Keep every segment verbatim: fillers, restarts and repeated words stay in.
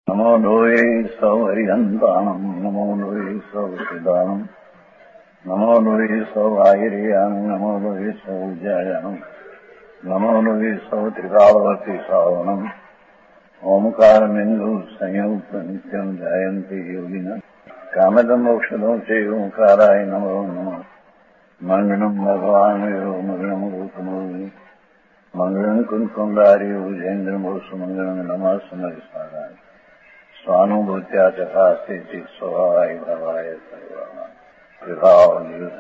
नमो लोये सौहरिहन्तानम् नमो लोये सौचिदानम् नमो लोये सौभागिर्यानम् नमो लोये सौविद्यायानम् नमो लोये सौत्रिकावती सावनम् ओंकारमिन्दु संयुक्त नित्यम् जायन्ति योगिनः कामदम् मोक्षदम् च ओंकाराय नमो नमः मङ्गलम् भगवान् यो मङ्गलम् रूपमोहि मङ्गलम् कुन्कुण्डारि भुजेन्द्रमोसु मङ्गलम् नमः समरिसाराय स्वानुभूत्या चकास्ते चित् स्वभावाय भवाय प्रभाव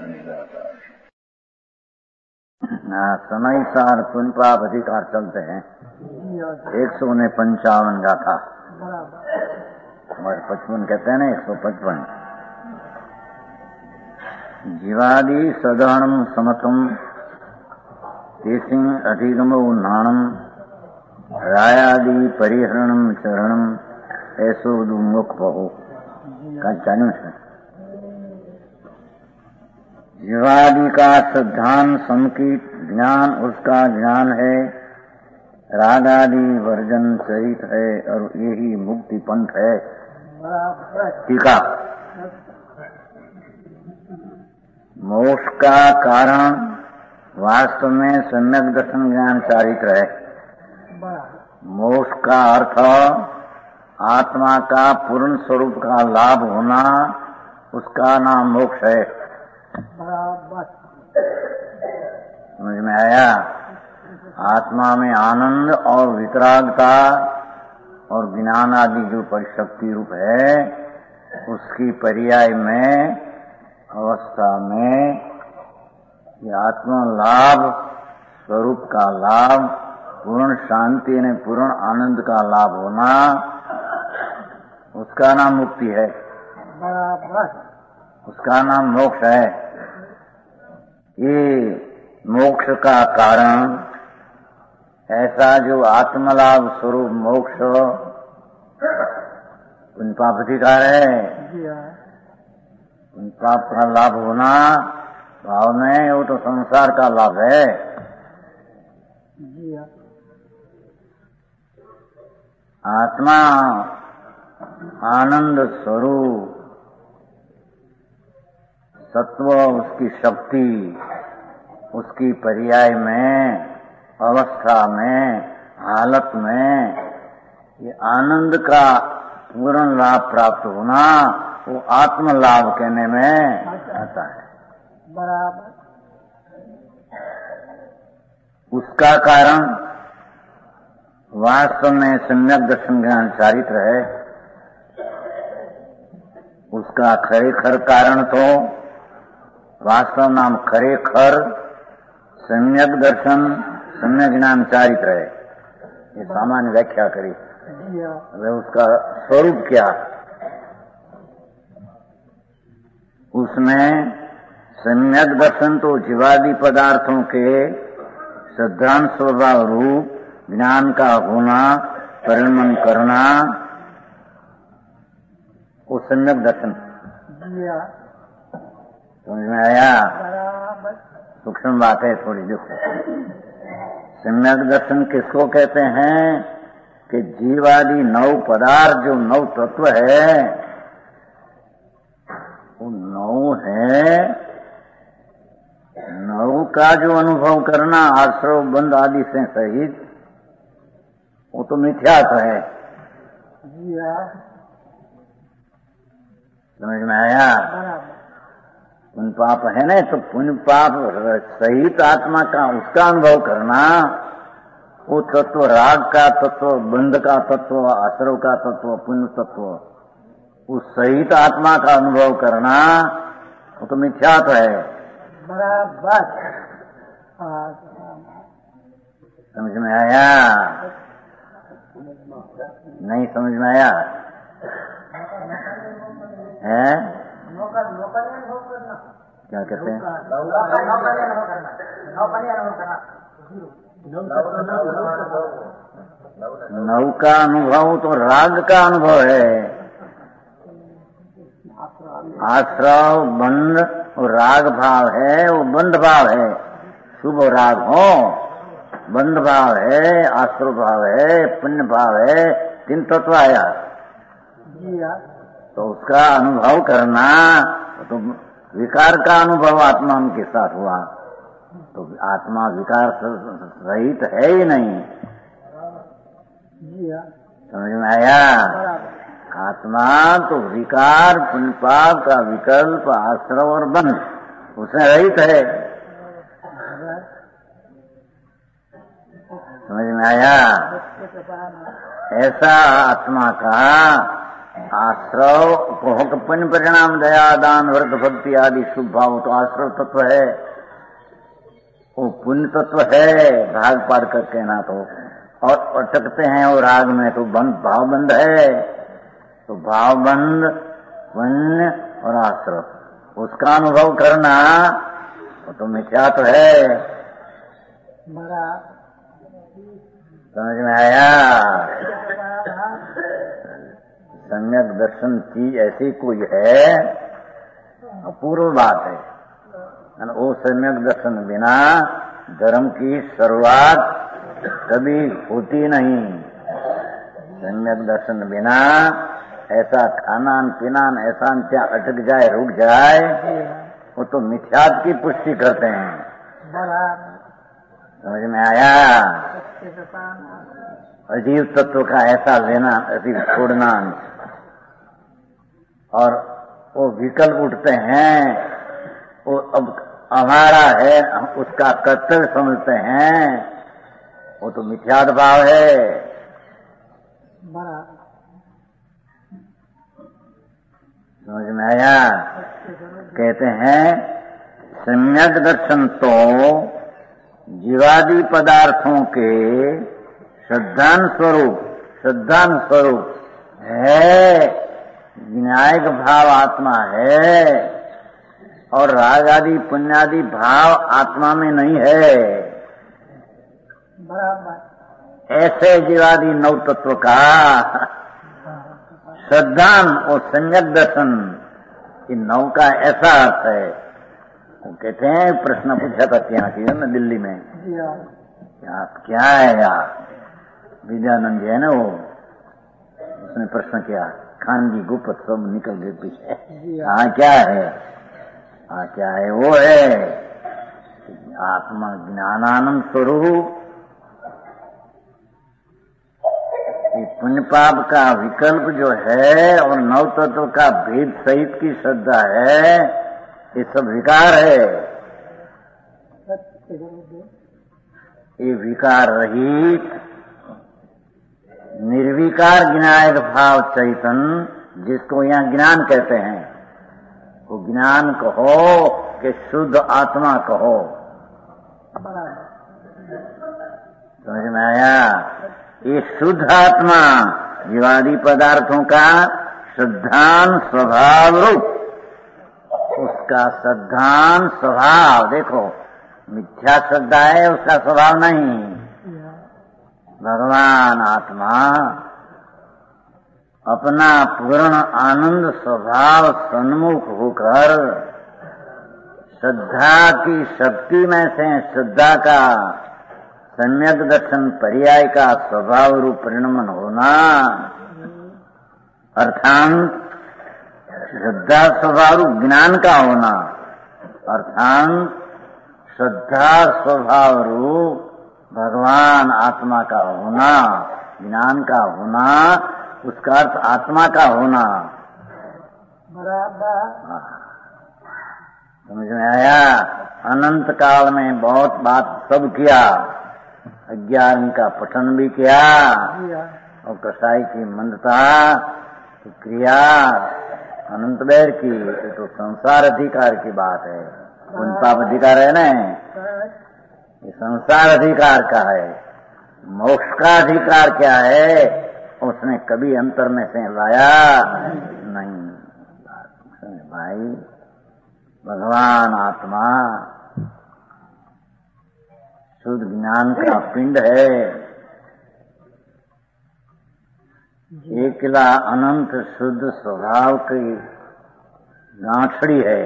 समय सार पुण्य पाप अधिकार चलते हैं। एक सौ ने पंचावन गाथा हमारे पचपन कहते हैं ना, एक सौ पचपन। जीवादि सदहणम समतम तेसिंग अधिगम नाणम रायादि परिहरणम चरणम ऐसो दुमुख बहु का चालू है। जीवादि का सिद्धांत समकीत ज्ञान उसका ज्ञान है, रागादि वर्जन सहित है और यही मुक्ति पंथ है। टीका, मोक्ष का कारण वास्तव में सम्यक दर्शन ज्ञान चारित्र है। मोक्ष का अर्थ आत्मा का पूर्ण स्वरूप का लाभ होना, उसका नाम मोक्ष है। समझ में आया? आत्मा में आनंद और वितरागता और ज्ञान आदि जो परिशक्ति रूप है, उसकी पर्याय में अवस्था में ये आत्मा लाभ स्वरूप का लाभ, पूर्ण शांति ने पूर्ण आनंद का लाभ होना, उसका नाम मुक्ति है, उसका नाम मोक्ष है। ये मोक्ष का कारण ऐसा जो आत्मलाभ स्वरूप मोक्ष पुण्य पाप अधिकार है। पुण्य पाप का लाभ होना भाव में वो तो संसार का लाभ है। आत्मा आनंद स्वरूप सत्व, उसकी शक्ति, उसकी पर्याय में अवस्था में हालत में ये आनंद का पूर्ण लाभ प्राप्त होना, वो आत्म लाभ कहने में आता है। बराबर। उसका कारण वास्तव में सम्यक दर्शन ज्ञान चारित्र है। उसका खरेखर कारण तो वास्तव नाम खरेखर सम्यक दर्शन सम्यक ज्ञान चारित्र है। ये सामान्य व्याख्या करी। अरे उसका स्वरूप क्या? उसमें सम्यक दर्शन तो जीवादि पदार्थों के सिद्धांत स्वभाव रूप ज्ञान का होना, परिणमन करना, वो सम्यक दर्शन। समझ में आया? सूक्ष्म बात है थोड़ी, देखो। सम्यक दर्शन किसको कहते हैं कि जीवादि नौ पदार्थ जो नौ तत्व है, वो नौ है, नौ का जो अनुभव करना आश्रव बंध आदि से सहित, वो तो मिथ्यात्व है। समझ में आया? पुण्य पाप है ना, तो पुण्य पाप सहित आत्मा का उसका अनुभव करना, वो तत्व राग का तत्व, बंध का तत्व, आश्रव का तत्व, पुण्य तत्व, उस सहित आत्मा का अनुभव करना, वो तो मिथ्यात्व है। बराबर। समझ में आया? नहीं समझ में आया है? क्या कहते हैं? नौ का अनुभव तो राग का अनुभव है। आश्रव बंध वो राग भाव है, वो बंध भाव है। शुभ राग हो, बंध भाव है, आश्रव भाव है, पुण्य भाव है, तीन तत्व आया। तो उसका अनुभव करना तो विकार का अनुभव आत्मा के साथ हुआ, तो आत्मा विकार रहित है ही नहीं। समझ में आया? आत्मा तो विकार पुण्य पाप का विकल्प आश्रव और बंध उसमें रहित है। समझ में आया? ऐसा आत्मा का आश्रव भोग पुण्य परिणाम दया दान व्रत भक्ति आदि शुभ भाव तो आश्रव तत्व है, वो पुण्य तत्व है भाग पार कर कहना तो, और अटकते हैं और राग में तो बंध भाव बंध है, तो भाव बंध पुण्य और आश्रव उसका अनुभव करना वो तो मिथ्या तो है। समझ में आया? सम्यक दर्शन चीज ऐसी कोई है, अपूर्व बात है। वो सम्यक दर्शन बिना धर्म की शुरुआत कभी होती नहीं। सम्यक दर्शन बिना ऐसा खाना पीना ऐसा क्या अटक जाए रुक जाए, वो तो मिथ्यात की पुष्टि करते हैं। समझ में आया? अजीव तत्व का ऐसा लेना अजीव छोड़ना, और वो विकल्प उठते हैं, वो अब हमारा है उसका कर्तव्य समझते हैं, वो तो मिथ्याद भाव है। समझ में आया? कहते हैं सम्यक दर्शन तो जीवादि पदार्थों के श्रद्धान स्वरूप श्रद्धान स्वरूप है, विनायक भाव आत्मा है, और राग आदि पुण्यादि भाव आत्मा में नहीं है। ऐसे जीवादि नौ तत्व का श्रद्धान और सम्यक दर्शन इन नौ का ऐसा अर्थ है। वो कहते हैं प्रश्न पूछा था क्या कि ना दिल्ली में, क्या क्या है यार, विद्यानंद जी है ना वो, उसने प्रश्न किया, खान जी गुप्त सब निकल गए पीछे। हाँ क्या है? हाँ क्या है? वो है आत्मा ज्ञानानंद स्वरूप, पुण्य पाप का विकल्प जो है और नव तत्व का भेद सहित की श्रद्धा है, ये सब विकार है। ये विकार रहित निर्विकार ज्ञायक भाव चैतन्य जिसको यहाँ ज्ञान कहते हैं, वो ज्ञान कहो कि शुद्ध आत्मा कहो। समझ में आया? ये शुद्ध आत्मा जीवादि पदार्थों का श्रद्धान स्वभाव रूप, उसका श्रद्धान स्वभाव देखो, मिथ्या श्रद्धा है उसका स्वभाव नहीं। भगवान आत्मा अपना पूर्ण आनंद स्वभाव सन्मुख होकर श्रद्धा की शक्ति में से श्रद्धा का सम्यक दर्शन पर्याय का स्वभाव रूप परिणमन होना, अर्थात श्रद्धा स्वभाव रूप ज्ञान का होना, अर्थात श्रद्धा स्वभाव रूप भगवान आत्मा का होना, ज्ञान का होना, उसका अर्थ आत्मा का होना। बराबर समझ में आया? अनंत काल में बहुत बात सब किया, अज्ञान का पठन भी किया, और कसाई की मंदता की क्रिया अनंत बैर की, ये तो संसार अधिकार की बात है। पुण्य पाप अधिकार है ना, ये संसार अधिकार का है। मोक्ष का अधिकार क्या है? उसने कभी अंतर में से लाया नहीं। भाई भगवान आत्मा शुद्ध ज्ञान का पिंड है, एकला अनंत शुद्ध स्वभाव की गांठड़ी है,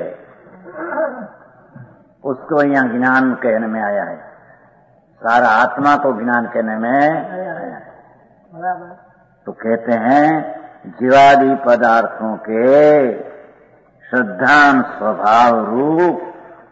उसको यहाँ ज्ञान कहने में आया है। सारा आत्मा को ज्ञान कहने में, तो कहते हैं जीवादि पदार्थों के श्रद्धान स्वभाव रूप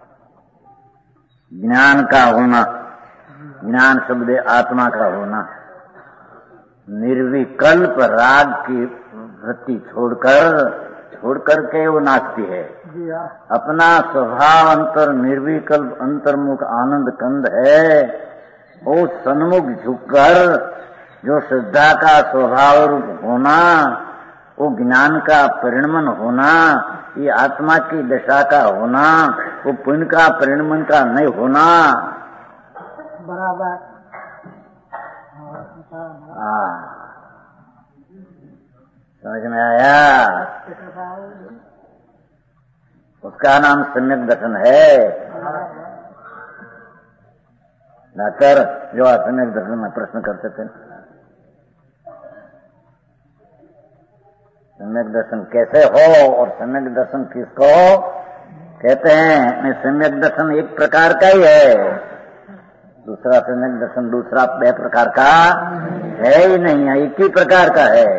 ज्ञान का होना, ज्ञान शब्द आत्मा का होना, निर्विकल्प राग की वृत्ति छोड़कर छोड़ करके वो नाचती है। अपना स्वभाव अंतर निर्विकल्प अंतर्मुख आनंद कंद है, वो सन्मुख झुककर जो श्रद्धा का स्वभाव रूप होना, वो ज्ञान का परिणमन होना, ये आत्मा की दशा का होना, वो पुण्य का परिणमन का नहीं होना। बराबर। हाँ, समझ में आया? उसका नाम सम्यक दर्शन है। डॉक्टर जो सम्यक दर्शन में प्रश्न करते थे, सम्यक दर्शन कैसे हो और सम्यक दर्शन किसको कहते हैं? मैं सम्यक दर्शन एक प्रकार का ही है, दूसरा सम्यक दर्शन दूसरा बे प्रकार का है ही नहीं है, एक ही प्रकार का है।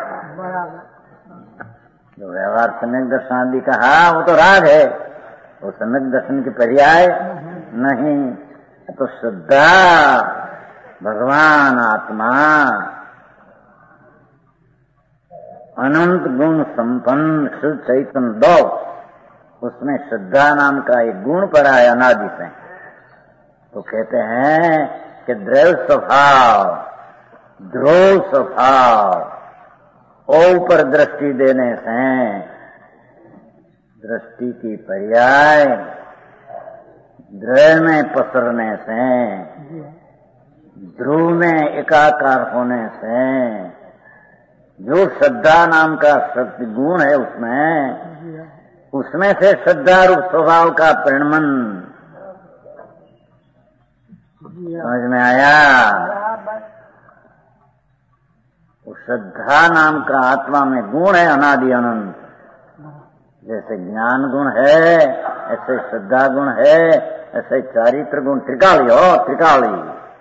जो व्यवहार सम्यक दर्शन आदि कहा वो तो राग है, वो सम्यक दर्शन की पर्याय नहीं। तो श्रद्धा भगवान आत्मा अनंत गुण संपन्न शुद्ध चैतन्य दो, उसमें श्रद्धा नाम का एक गुण पड़ा है अनादि से। तो कहते हैं कि द्रव स्वभाव, ध्रुव स्वभाव, ऊपर दृष्टि देने से दृष्टि की पर्याय द्रव में पसरने से, ध्रुव में एकाकार होने से, जो श्रद्धा नाम का शक्ति गुण है उसमें, उसमें से श्रद्धा रूप स्वभाव का परिणमन समझ में आया? श्रद्धा नाम का आत्मा में गुण है अनादि अनंत, जैसे ज्ञान गुण है ऐसे श्रद्धा गुण है, ऐसे चारित्र गुण त्रिकाली हो, त्रिकाली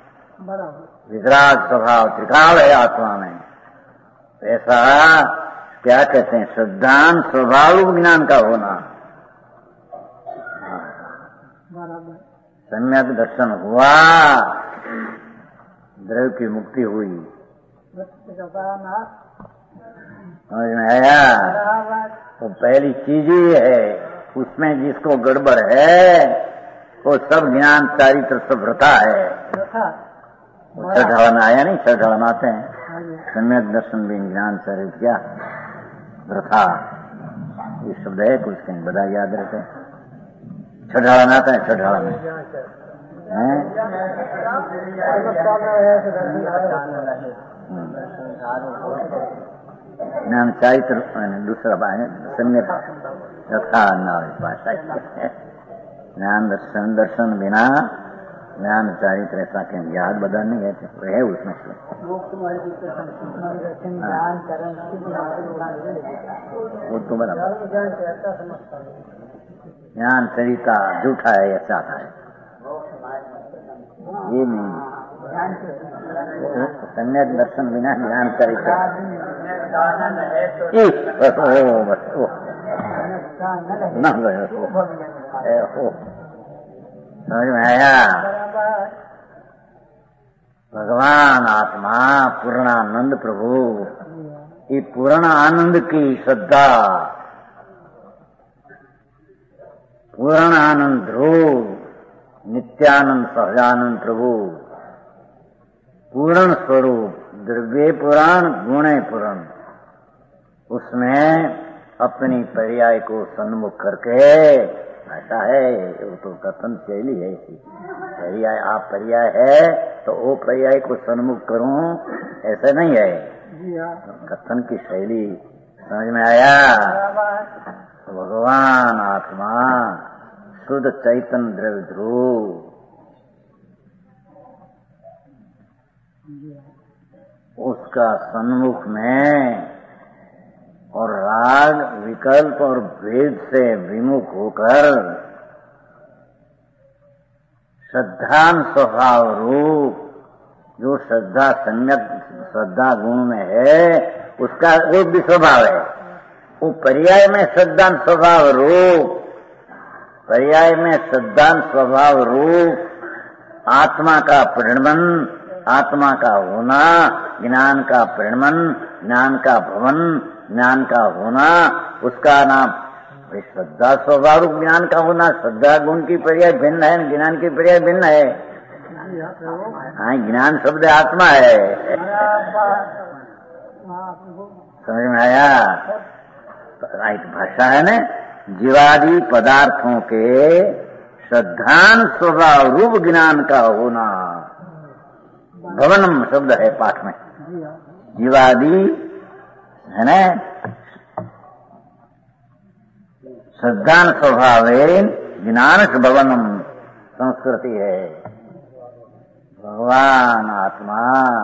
विराग स्वभाव त्रिकाल है आत्मा में। ऐसा क्या कहते हैं? श्रद्धान स्वभाव ज्ञान का होना। सम्यक दर्शन हुआ, द्रव्य की मुक्ति हुई। समझ में आया? तो पहली चीज ही है, उसमें जिसको गड़बड़ है वो सब ज्ञान चारित्र सब व्रता है। छठावन आया नहीं, छठावन आते हैं, सम्यक दर्शन भी ज्ञान चरित्र क्या व्रता, ये शब्द है कुछ कहीं बड़ा याद रहते हैं। छठावन आता है, छठावन में ज्ञान चारित्र दूसरा सम्यक रखा भाषा ज्ञान दर्शन, दर्शन बिना ज्ञान चारित्र ऐसा कहीं याद बदल नहीं है, तो है उसमें से वो तो बराबर ज्ञान चरिता झूठा है ऐसा है, ये नहीं। सम्यक दर्शन बिना ज्ञान चरिता न हो। समझ में आया? भगवान आत्मा पूर्णानंद प्रभु, ये पूर्ण आनंद की श्रद्धा, पूर्ण आनंद ध्रुव, नित्यानंद सहजानंद प्रभु, पूर्ण स्वरूप, द्रव्य पुराण गुणे पुराण, उसमें अपनी पर्याय को सन्मुख करके ऐसा है, वो तो कथन शैली है ऐसी। पर्याय आप पर्याय है तो वो पर्याय को सन्मुख करूं ऐसा नहीं है, कथन की शैली। समझ में आया? भगवान आत्मा शुद्ध चैतन्य द्रव्य ध्रुव, उसका सन्मुख में और राग विकल्प और भेद से विमुख होकर श्रद्धान स्वभाव रूप, जो श्रद्धा सम्यक श्रद्धा गुण में है उसका रूप भी स्वभाव है। वो पर्याय में सद्दान स्वभाव रूप, पर्याय में सद्दान स्वभाव रूप आत्मा का परिणमन, आत्मा का होना, ज्ञान का परिणमन, ज्ञान का भवन, ज्ञान का होना, उसका नाम श्रद्धा स्वभाव रूप ज्ञान का होना। श्रद्धा गुण की पर्याय भिन्न है, ज्ञान की पर्याय भिन्न है। हाँ, ज्ञान शब्द आत्मा है। समझ में आया? एक भाषा है ना, जीवादि पदार्थों के श्रद्धान स्वभाव रूप ज्ञान का होना। भवनम शब्द है पाठ में, जीवादि है ना, श्रद्धान स्वभावेन ज्ञान भवनम संस्कृति है। भगवान आत्मा,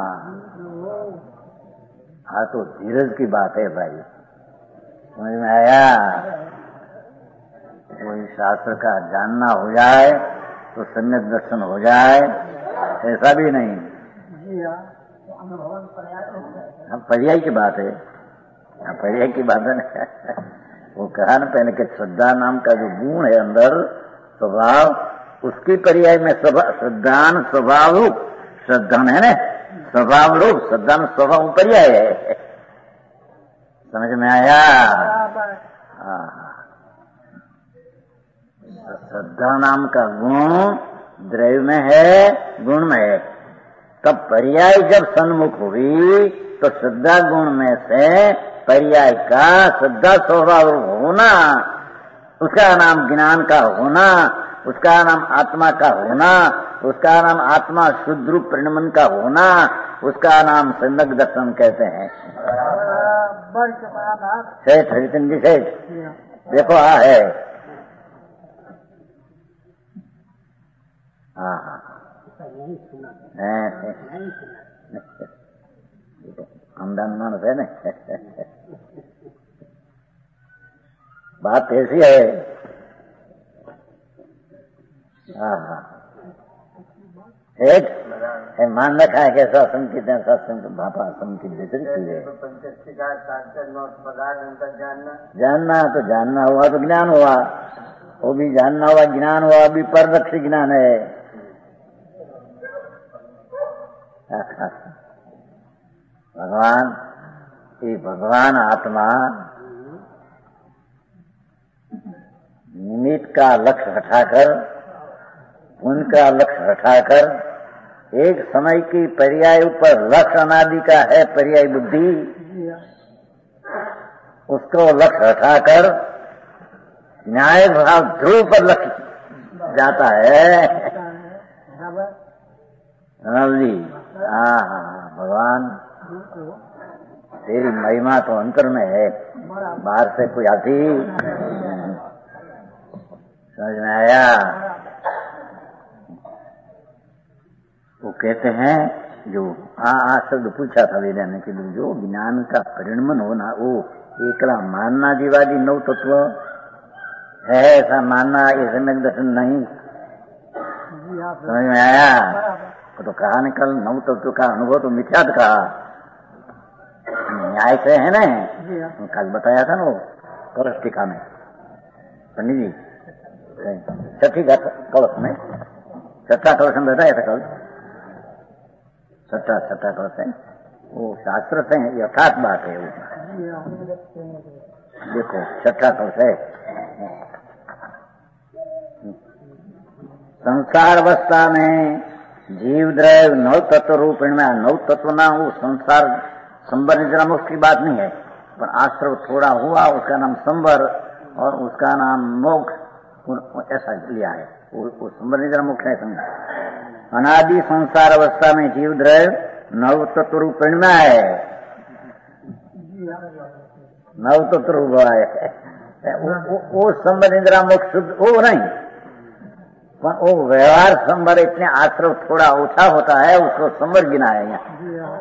हाँ तो धीरज की बात है भाई। समझ में आया? कोई शास्त्र का जानना हो जाए तो सम्यक दर्शन हो जाए, ऐसा भी नहीं। हम पर्याय की बात है, हाँ पर्याय की बात है। वो कहा न पहले कि श्रद्धा नाम का जो गुण है अंदर स्वभाव, उसकी पर्याय में श्रद्धान स्वभाव रूप, श्रद्धान है न स्वभाव रूप, श्रद्धान स्वभाव पर्याय है। समझ में आया? श्रद्धा नाम का गुण द्रव्य में है, गुण में है। तब पर्याय जब सन्मुख हुई तो श्रद्धा गुण में से पर्याय का श्रद्धा स्वभाव होना, उसका नाम ज्ञान का होना, उसका नाम आत्मा का होना, उसका नाम आत्मा शुद्ध रूप परिणमन का होना, उसका नाम सम्यक दर्शन कहते हैं। सेठ हरिचंद जी सेठ, देखो आ है। हाँ हाँ हमदान मानस है ना। बात ऐसी है। हाँ हाँ एक मान रखा है कि सत्संग की सत्संग भापा की वितरित की है। जानना तो जानना हुआ तो ज्ञान हुआ, वो भी जानना हुआ ज्ञान हुआ, भी परदक्ष ज्ञान है। भगवान ये भगवान आत्मा निमित्त का लक्ष्य हटाकर, उनका लक्ष्य हटाकर एक समय की पर्याय ऊपर लक्ष्य अनादि का है पर्याय बुद्धि, उसको लक्ष्य हटाकर न्याय भाव ध्रुव पर लक्ष्य जाता है। जी हाँ हाँ भगवान तेरी महिमा तो अंतर में है, बाहर से कोई आती। समझ में आया? वो कहते हैं जो आ आ शब्द पूछा था वेदा ने कि जो ज्ञान का परिणमन होना, वो एकला मानना जीवादी नौ तत्व है, ऐसा मानना ये सम्यक दर्शन नहीं। समझ में आया? तो कहा निकल नौ तत्व का अनुभव तो मिथ्यात का न्याय से है ना, कल बताया था ना वो कलश टीका में पंडित जी, छठी कलश में, छठा कलश में बताया था कल, छठा छठा कलश है वो शास्त्र से यथार्थ बात है वो। देखो छठा कलश है, संसार अवस्था में जीव द्रव्य नौ तत्व रूपेण में, नौ तत्व ना हो संसार संबर निद्रा मोक्ष की बात नहीं है, पर आश्रव थोड़ा हुआ उसका नाम संबर और उसका नाम मोक्ष, ऐसा लिया है वो, वो संबर निद्रा मोक्ष है। समझ अनादि संसार अवस्था में जीव द्रव्य नौ तत्व रूपेण में है, नौ तत्व रूप है वो संबर निद्रा मोक्ष वो नहीं, पर वो व्यवहार संबर इतने आश्रव थोड़ा ओछा होता है उसको संबर गिना है यहाँ।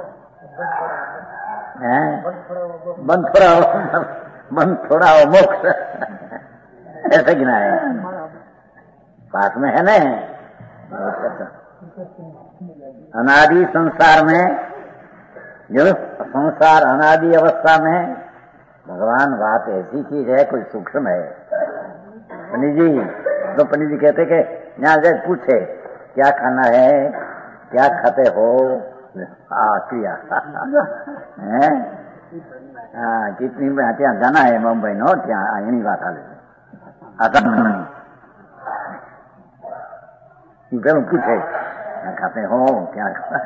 बंद थोड़ा हो, बंद थोड़ा हो मोक्ष ऐसे गिना है, पास में है न। अनादि संसार में जो संसार अनादि अवस्था में भगवान बात ऐसी चीज है, कोई सूक्ष्म है। पंडित जी तो पंडित जी कहते कि यहाँ से पूछे क्या खाना है, क्या खाते हो, हाँ क्रिया है हाँ कितनी ત્યાં जाना है मुंबई नो ત્યાં એની વાત આવે आता પેલું પૂછे क्या खाते हो, क्या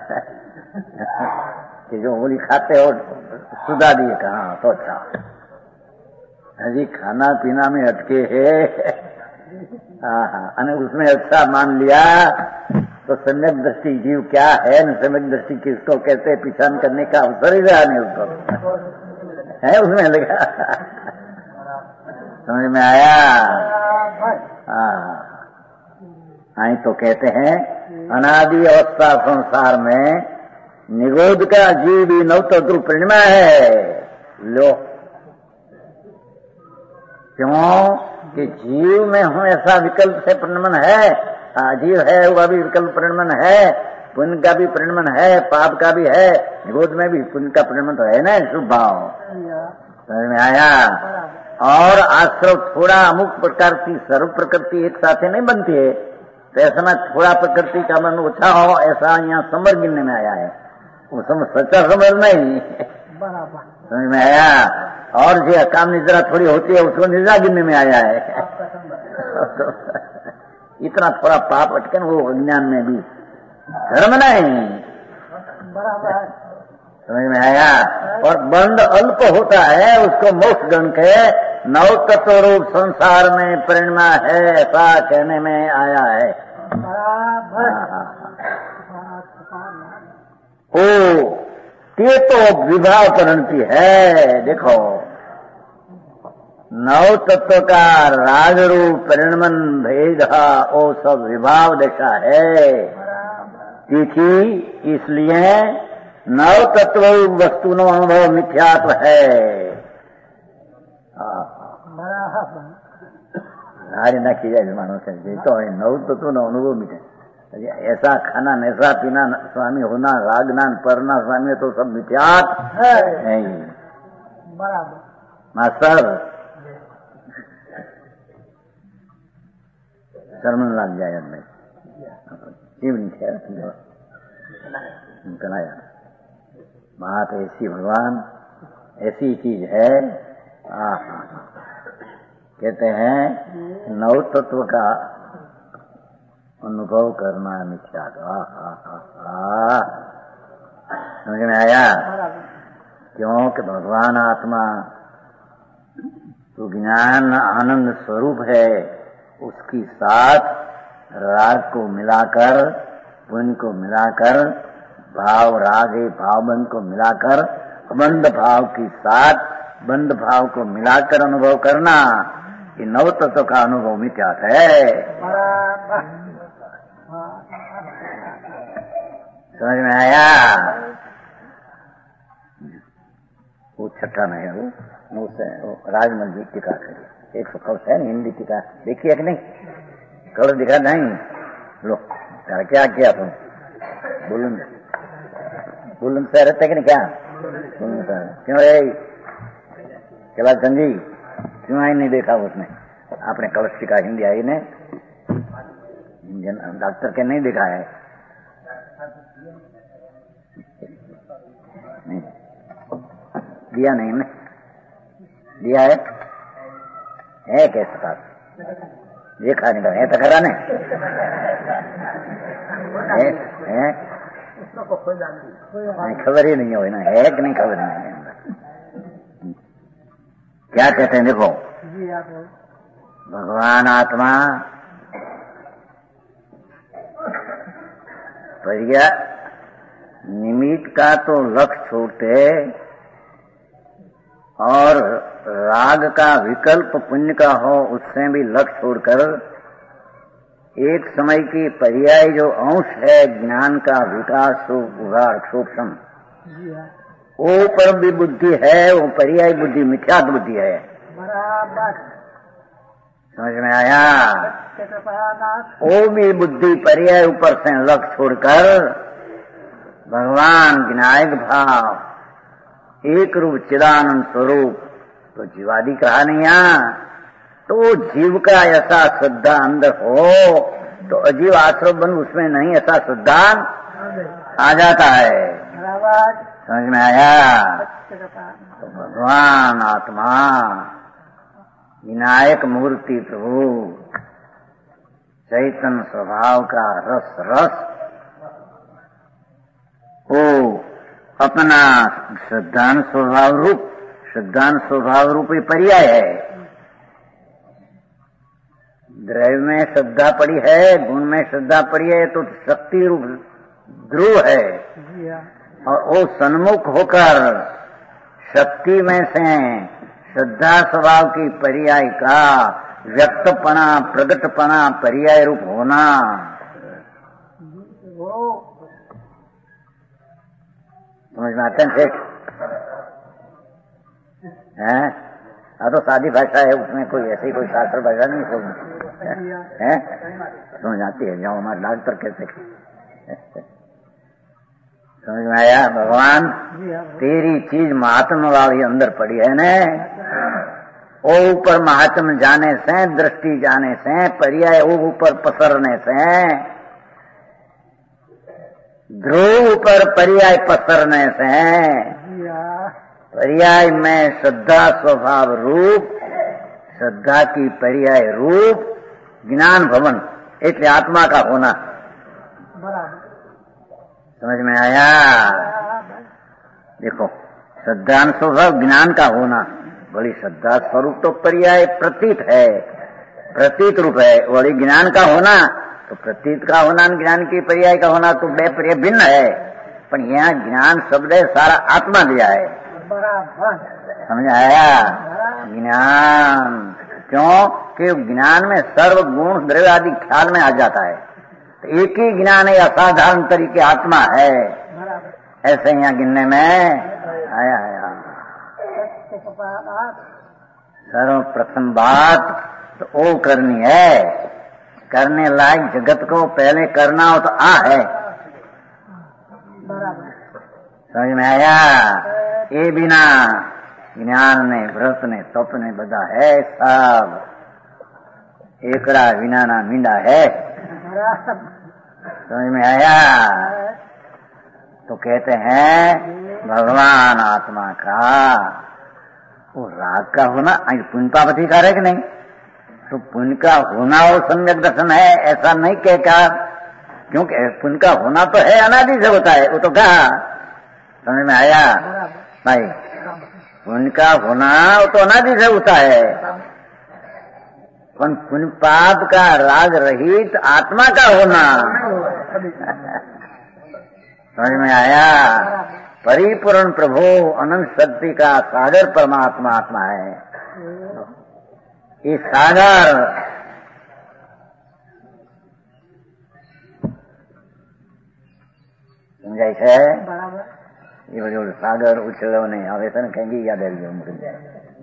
कि जो बोली खाते हो सुधा दिए कहा तो अच्छा अजी खाना पीना में अटके है। हाँ हाँ अने उसमें अच्छा मान लिया तो सम्यक दृष्टि जीव क्या है न सम्यक दृष्टि किसको कहते हैं, पहचान करने का अवसर ही रहा नहीं उसको है, उसमें लगा समझ में आया। हाँ आई तो कहते हैं अनादि अवस्था संसार में निगोद का जीव भी नवतद्रु प्रणमा है। लो क्यों कि जीव में हूं ऐसा विकल्प से प्रणमन है, जीव है वह भी विकल्प प्रणमन है, पुण्य का भी प्रणमन है, पाप का भी है, निगोद में भी पुण्य का प्रणमन तो है ना, शुभ भाव समझ में आया। और आश्रव थोड़ा अमुक प्रकार की सर्व प्रकृति एक साथ नहीं बनती है, तो ऐसा में थोड़ा प्रकृति का मन ओछा हो ऐसा यहाँ समर गिनने में आया है, वो समझ सच्चा समझ नहीं समझ में आया। और जो काम निद्रा थोड़ी होती है उसको निद्रा गिनने में आया है इतना थोड़ा पाप अटकन वो अज्ञान में भी धर्म नहीं समझ में आया। और बंद अल्प होता है उसको मोक्ष गण के नव तत्व रूप संसार में परिणमा है ऐसा कहने में आया है। ओ ये तो विभाव परिणति है। देखो नव तत्व का राग रूप परिणमन भेद ओ सब विभाव दशा है तिथि, इसलिए नव तत्व वस्तु नो अनुभव मिथ्यात्व है। हारी ना की जाए मानो से तो नव तत्व नो अनुभव मिथ्या, ऐसा खाना ऐसा पीना स्वामी होना रागना परना स्वामी तो सब मिथ्यात है नहीं। बराबर मास्टर शर्मन लग जाए में जीवन कलाया बात ऐसी भगवान ऐसी चीज है। आ कहते हैं नव तत्व का अनुभव करना मिथ्या। समझ में आया। क्योंकि भगवान आत्मा तो ज्ञान आनंद स्वरूप है, उसकी साथ राग को मिलाकर पुण्य को मिलाकर भाव रागे भावबंध को मिलाकर बंध भाव के साथ बंध भाव को मिलाकर अनुभव करना, ये नव तत्व का अनुभव मिथ्या है। समझ में आया। वो छठा नहीं है वो उससे राजमल जी टीका करिए, एक सौ कौश है हिंदी टीका देखिए कि नहीं, कौश दिखा नहीं लो क्या किया तुम बुलंद बुलंद से रहते कि नहीं क्या बुलंद से क्यों रे कैलाश चंद जी क्यों आई नहीं देखा उसने आपने कलश टीका हिंदी आई ने डॉक्टर के नहीं देखा है नहीं दिया नहीं ने दिया है है कैसे पास देखा नहीं है तो करा ने है, है? नहीं खबर ही नहीं हो ना है कि नहीं खबर नहीं है। क्या कहते हैं देखो भगवान आत्मा परिया निमित्त का तो लक्ष्य छोड़ते और राग का विकल्प पुण्य का हो उससे भी लक्ष्य छोड़कर एक समय की पर्याय जो अंश है ज्ञान का विकास उगाड़ सूक्ष्म वो पर भी बुद्धि है, वो पर्याय बुद्धि मिथ्यात बुद्धि है। समझ में आया। वो भी बुद्धि पर्याय ऊपर से लक्ष्य छोड़कर भगवान विनायक भाव एक रूप चिदानंद स्वरूप, तो जीवादि कहा नहीं यहाँ। तो जीव का ऐसा श्रद्धा अंदर हो तो अजीव आश्रय बन उसमें नहीं, ऐसा श्रद्धा आ जाता है। समझ में आया? तो भगवान आत्मा विनायक मूर्ति प्रभु चैतन्य स्वभाव का रस रस वो अपना श्रद्धान स्वभाव रूप, श्रद्धान स्वभाव रूप ही पर्याय है। द्रव्य में श्रद्धा पड़ी है, गुण में श्रद्धा पड़ी है, तो शक्ति रूप ध्रुव है। और वो सन्मुख होकर शक्ति में से श्रद्धा स्वभाव की पर्याय का व्यक्तपना, प्रगटपना, पर्याय रूप होना, समझ में आते हैं? हैं? हाँ, तो सादी भाषा है, उसमें कोई ऐसी कोई शास्त्र भाषा नहीं है, समझ आती है। जाओ हमारे डॉक्टर कैसे समझ में आया? भगवान तेरी चीज महात्मा वाली अंदर पड़ी है ने, वो ऊपर महात्म जाने से, दृष्टि जाने से, पर्याय वो ऊपर पसरने से, ध्रुव ऊपर पर्याय पसरने से, पर्याय में श्रद्धा स्वभाव रूप, श्रद्धा की पर्याय रूप ज्ञान भवन, इसलिए आत्मा का होना। समझ में आया? देखो, श्रद्धान स्वभाव ज्ञान का होना, बड़ी श्रद्धा स्वरूप तो पर्याय प्रतीत है, प्रतीत रूप है। बड़ी ज्ञान का होना तो प्रतीत का होना, ज्ञान की पर्याय का होना तो बे पर्याय भिन्न है। पर यहाँ ज्ञान शब्द है, सारा आत्मा दिया है। समझ आया? ज्ञान क्यों कि ज्ञान में सर्व गुण द्रव्य आदि ख्याल में आ जाता है। तो एक ही ज्ञान है, असाधारण तरीके आत्मा है, ऐसे यहाँ गिनने में आया है। सर्वप्रथम बात तो वो करनी है, करने लायक जगत को पहले करना हो तो आ है। समझ में आया? ये बिना ज्ञान ने, व्रत ने, तप ने बधा है सब एकड़ा विना ना मींडा है। समझ में आया? तो कहते हैं भगवान आत्मा का वो राग का होना पुण्य पाप अधिकार है कि नहीं? तो पुण्य का होना वो सम्यक दर्शन है, ऐसा नहीं कहता, क्योंकि पुण्य का होना तो है, अनादि से होता है, वो तो कहा। समझ में आया भाई? पुण्य का होना वो तो अनादि से होता है, पर पुण्य पाप का राग रहित आत्मा का होना समझ में आया? परिपूर्ण प्रभु अनंत शक्ति का सागर परमात्मा आत्मा है। ये सागर समझाय છે? ये बड़ो सागर उछलो ने હવે તને કઈ યાદ આવી ગયું મુકઈ જાય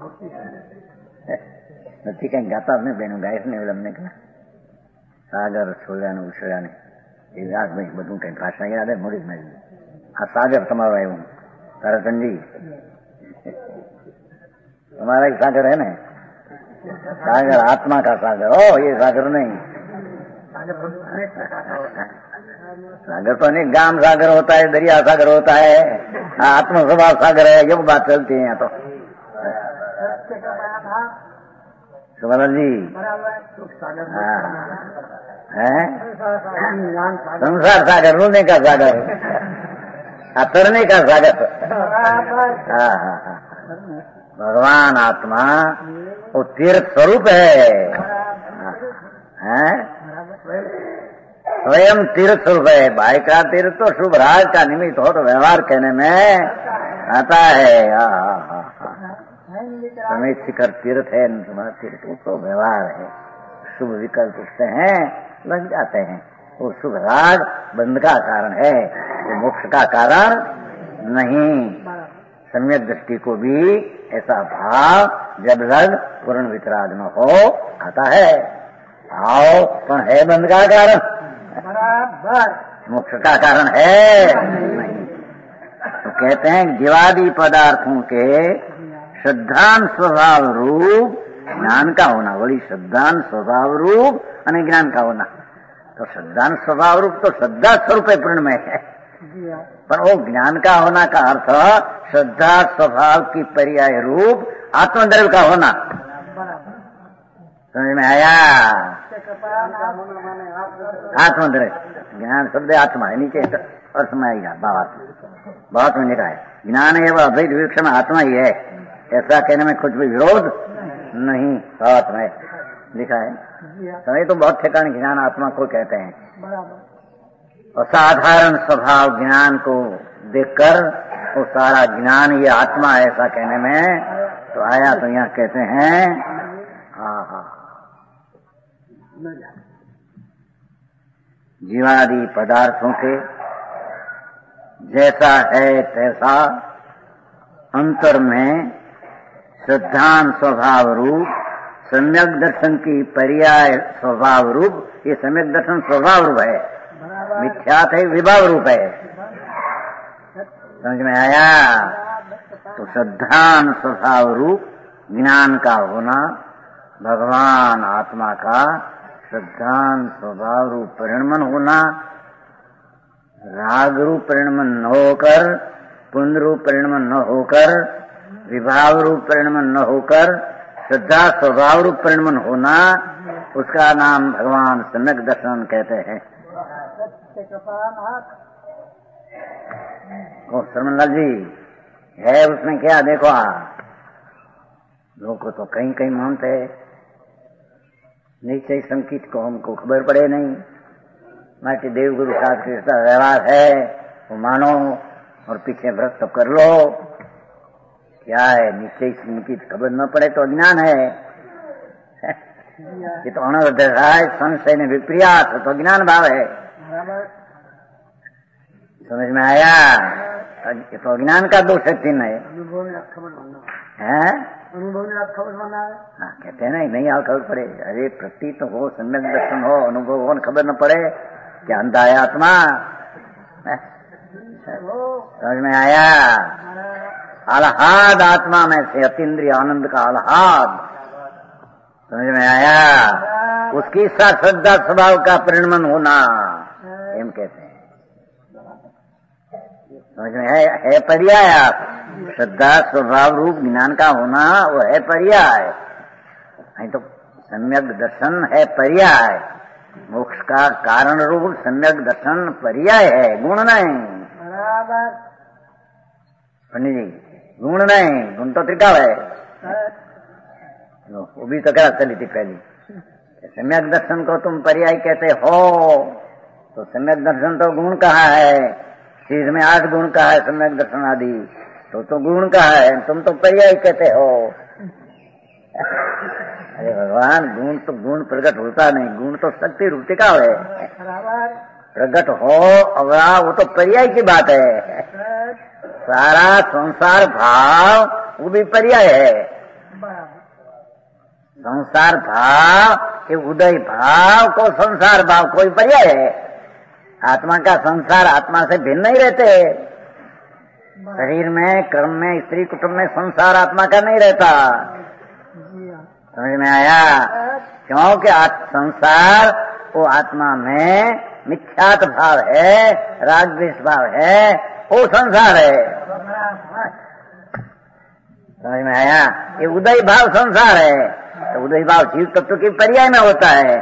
નથી કઈ ગાતા ને બેનો ગાયસ ને અમને કે સાગર છોલ્યા ને ઉછળ્યા ને એ યાદ ભાઈ બધું કઈ ભાષા યાદ હે મોડી માં આ સાગર તમારો આવ્યો તારાચંદી તમારા એક सागर है ना, सागर आत्मा का सागर। ओ ये सागर नहीं, सागर तो अनेक गाम सागर होता है, दरिया सागर होता है, आत्म स्वभाव सागर है, ये बात चलती है यहाँ तो। सुमरन जी है संसार सागर, रोने का सागर, तरने का सागर। हाँ हाँ हाँ, भगवान आत्मा वो तीर्थ स्वरूप है, हैं? स्वयं तीर्थ स्वरूप है। भाई का तीर्थ तो शुभ राज का निमित्त हो तो व्यवहार कहने में आता है। समय शिखर तीर्थ है, तुम्हारा तीर्थ तो व्यवहार है, शुभ विकल्प उठते हैं लग जाते हैं। वो शुभ राग बंध का कारण है, वो मोक्ष का कारण नहीं। सम्यक दृष्टि को भी ऐसा भाव जब लग पूर्ण वितराग न हो आता है। भाव पण है बंध का कारण, मोक्ष का कारण है नहीं। तो कहते हैं जीवादि पदार्थों के श्रद्धान स्वभाव रूप ज्ञान का होना, बड़ी श्रद्धान स्वभाव रूप और ज्ञान का होना। तो श्रद्धान स्वभाव रूप तो श्रद्धा स्वरूप पूर्णमय है, पर वो ज्ञान का होना का अर्थ श्रद्धा स्वभाव की पर्याय रूप आत्मद्रव्य का होना। समझ में आया? आत्मद्रव्य ज्ञान शब्द आत्मा है, नीचे अर्थ में आएगा बाबा बहुत में लिखा है ज्ञान एवं अद्वैत विवेक में आत्मा ही है, ऐसा कहने में कुछ भी विरोध नहीं, साथ में लिखा है। समय तो बहुत ठिकाने ज्ञान आत्मा को कहते हैं, और साधारण स्वभाव ज्ञान को देखकर वो सारा ज्ञान ये आत्मा है ऐसा कहने में तो आया। तो यहाँ कहते हैं हाँ हाँ जीवादि पदार्थों के जैसा है तैसा अंतर में श्रद्धान स्वभाव रूप सम्यक दर्शन की पर्याय स्वभाव रूप, ये सम्यक दर्शन स्वभाव रूप है, मिथ्यात है विभाव रूप है। समझ में आया? तो श्रद्धान स्वभाव रूप ज्ञान का होना, भगवान आत्मा का श्रद्धान स्वभाव रूप परिणमन होना, राग रूप परिणमन न होकर, पुण्य रूप परिणमन न होकर, विभाव रूप परिणमन न होकर श्रद्धा स्वभाव रूप परिणमन होना, उसका नाम भगवान सम्यक दर्शन कहते हैं। ओ शर्मलाल जी है उसमें क्या देखो, लोग तो कहीं कहीं मानते हैं, निश्चय संकीट को हमको खबर पड़े नहीं, माटी देव गुरु साथ कृष्ण व्यवहार है वो मानो और पीछे व्रत तो कर लो। क्या है निश्चय संकीट खबर न पड़े तो अज्ञान है, ये तो अनर्धाय संशय ने विपर्यास तो ज्ञान भाव है। समझ में आया? ये तो अज्ञान का दोष है, तीन है अनुभव ने आप खबर माना है। हाँ कहते हैं ना नहीं आओ खबर पड़े, अरे प्रतीत तो हो, सम्यक दर्शन हो, अनुभव हो, खबर न पड़े क्या अंधा है आत्मा। समझ में आया? आह्लाद आत्मा में से अतीन्द्रिय आनंद का आह्लाद, समझ में आया? उसकी साथ श्रद्धा स्वभाव का परिणमन होना एम कहते हैं। समझ में है? है पर्याय, श्रद्धा स्वभाव रूप ज्ञान का होना वो है पर्याय, नहीं तो सम्यक दर्शन है पर्याय, मोक्ष का कारण रूप सम्यक दर्शन पर्याय है, गुण नहीं। बराबर पंडित जी, गुण नहीं, गुण तो त्रिकाल है, वो भी तो क्या चली थी पहली। सम्यक दर्शन को तुम पर्याय कहते हो तो सम्यक दर्शन तो गुण कहा है, चीज में आठ गुण कहा है सम्यक दर्शन आदि, तो तो गुण कहा है, तुम तो पर्याय कहते हो। अरे भगवान गुण तो गुण प्रकट होता नहीं, गुण तो शक्ति रूपी का है, प्रकट हो अवरा वो तो पर्याय की बात है। सारा संसार भाव वो भी पर्याय है, संसार भाव ये उदय भाव को संसार भाव कोई पर्याय है। आत्मा का संसार आत्मा से भिन्न नहीं रहते, शरीर में कर्म में स्त्री कुटुंब में संसार आत्मा का नहीं रहता। समझ में आया? क्योंकि संसार वो आत्मा में मिथ्यात भाव है, राग द्वेष भाव है, वो संसार है। समझ में आया? ये उदय भाव संसार है, तो उदय भाव जीव तत्व के पर्याय में होता है।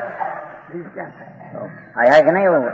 आया कि नहीं? वो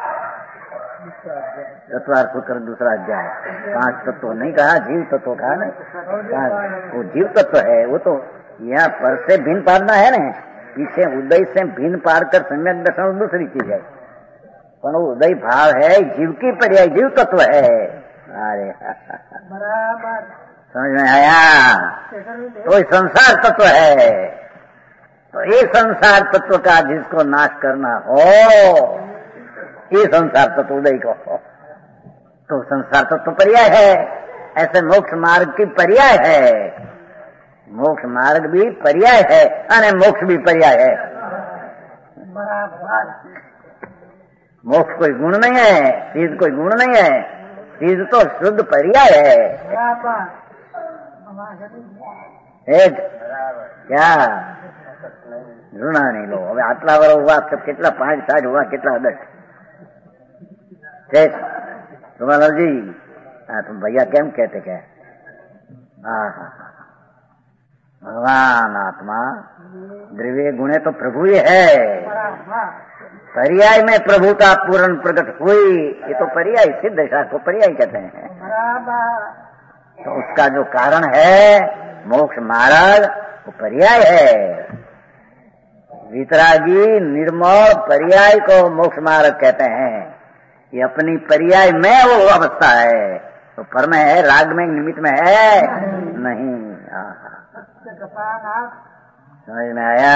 तत्वार्थ कर दूसरा अध्याय, पांच तत्व नहीं कहा, जीव तत्व कहा ना, वो जीव तत्व है, वो तो यहाँ पर से भिन्न पारना है ना, पीछे उदय से भिन्न पार कर सम्यक दर्शन दूसरी चीज है, पर वो उदय भाव है, जीव की पर्याय जीव तत्व है। अरे बराबर समझ में आया? तो संसार तत्व है, तो ये संसार तत्व का जिसको नाश करना हो, ये संसार तत्व उदय को हो, तो संसार तत्व पर्याय है। ऐसे मोक्ष मार्ग की पर्याय है, मोक्ष मार्ग भी पर्याय है, अरे मोक्ष भी पर्याय है। मोक्ष कोई गुण नहीं है, चीज कोई गुण नहीं है, चीज तो शुद्ध पर्याय है। एक क्या ऋणा नहीं लो હવે આટલા વર્ષ हुआ तो કેટલા પાંચ સાઠ हुआ કેટલા દસ ठीक तुम्हारा जी हाँ तुम भैया केम कहते क्या हाँ हाँ भगवान आत्मा द्रव्य गुणे तो प्रभु ही है। पर्याय में प्रभुता पूर्ण प्रकट हुई ये तो पर्याय सिद्ध दशा को पर्याय कहते हैं। तो उसका जो कारण है मोक्ष मार्ग वो पर्याय है। वितरागी निर्मल पर्याय को मोक्ष मार्ग कहते हैं। ये अपनी पर्याय में वो अवस्था है तो पर में है राग में निमित्त में है नहीं। समझ में आया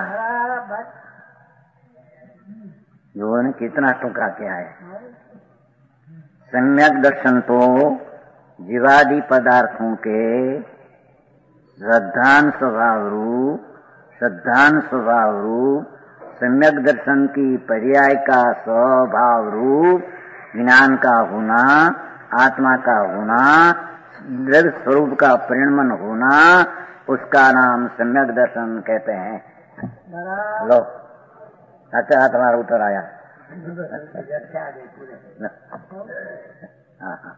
योन कितना टूका क्या है। सम्यक दर्शन तो जीवादि पदार्थों के श्रद्धान स्वभाव रूप श्रद्धान स्वभाव रूप सम्यक दर्शन की पर्याय का स्वभाव रूप ज्ञान का होना आत्मा का होना द्रव्य स्वरूप का परिणमन होना उसका नाम सम्यक दर्शन कहते हैं। लो अच्छा तुम्हारा उत्तर आया। हाँ हाँ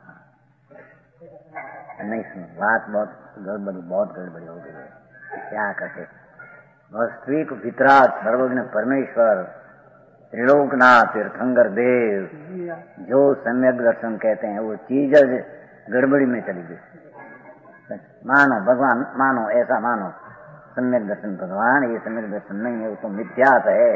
नहीं सुन बात बहुत गड़बड़ी बहुत गड़बड़ी हो गई है। क्या करते वास्तविक वितराग सर्वज्ञ परमेश्वर त्रिलोकनाथ तीर्थंकर देव जो सम्यक दर्शन कहते हैं वो चीज गड़बड़ी में चली गई। मानो भगवान मानो ऐसा मानो सम्यक दर्शन भगवान ये सम्यक दर्शन नहीं है वो तो मिथ्यात है।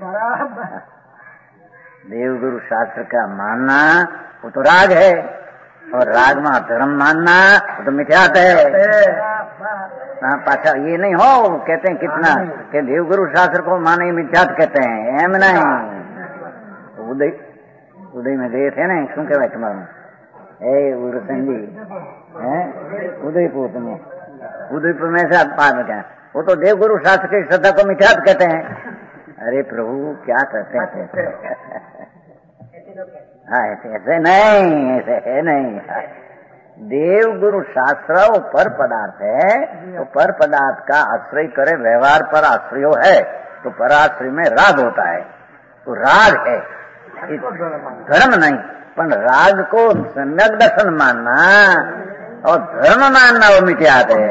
देवगुरु शास्त्र का मानना वो तो राग है और राग में धर्म मानना वो तो मिथ्यात है। हाँ पाछा ये नहीं हो कहते हैं कितना कि देवगुरु शास्त्र को माने मिथ्यात कहते हैं एम नहीं। उदय उदय में गए थे ना શું કહેવાય તમારું ए उदयसिंह है उदयपुर में उदयपुर में से पास में क्या वो तो देवगुरु शास्त्र की श्रद्धा को मिथ्यात कहते हैं। अरे प्रभु क्या कहते हैं हाँ ऐसे ऐसे नहीं ऐसे है नहीं। देव गुरु शास्त्र वो पर पदार्थ है तो पर पदार्थ का आश्रय करे व्यवहार पर आश्रय है तो पराश्रय में राग होता है तो राग है धर्म नहीं। पर राग को सम्यक दर्शन मानना और धर्म मानना वो मिथ्यात है।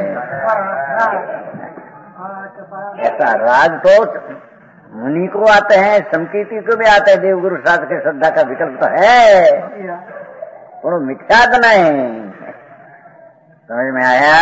ऐसा राग तो मुनि को आते हैं संकीर्ति को भी आते हैं देवगुरु शास्त्र की श्रद्धा का विकल्प तो है वो मिथ्यात नहीं। समझ में आया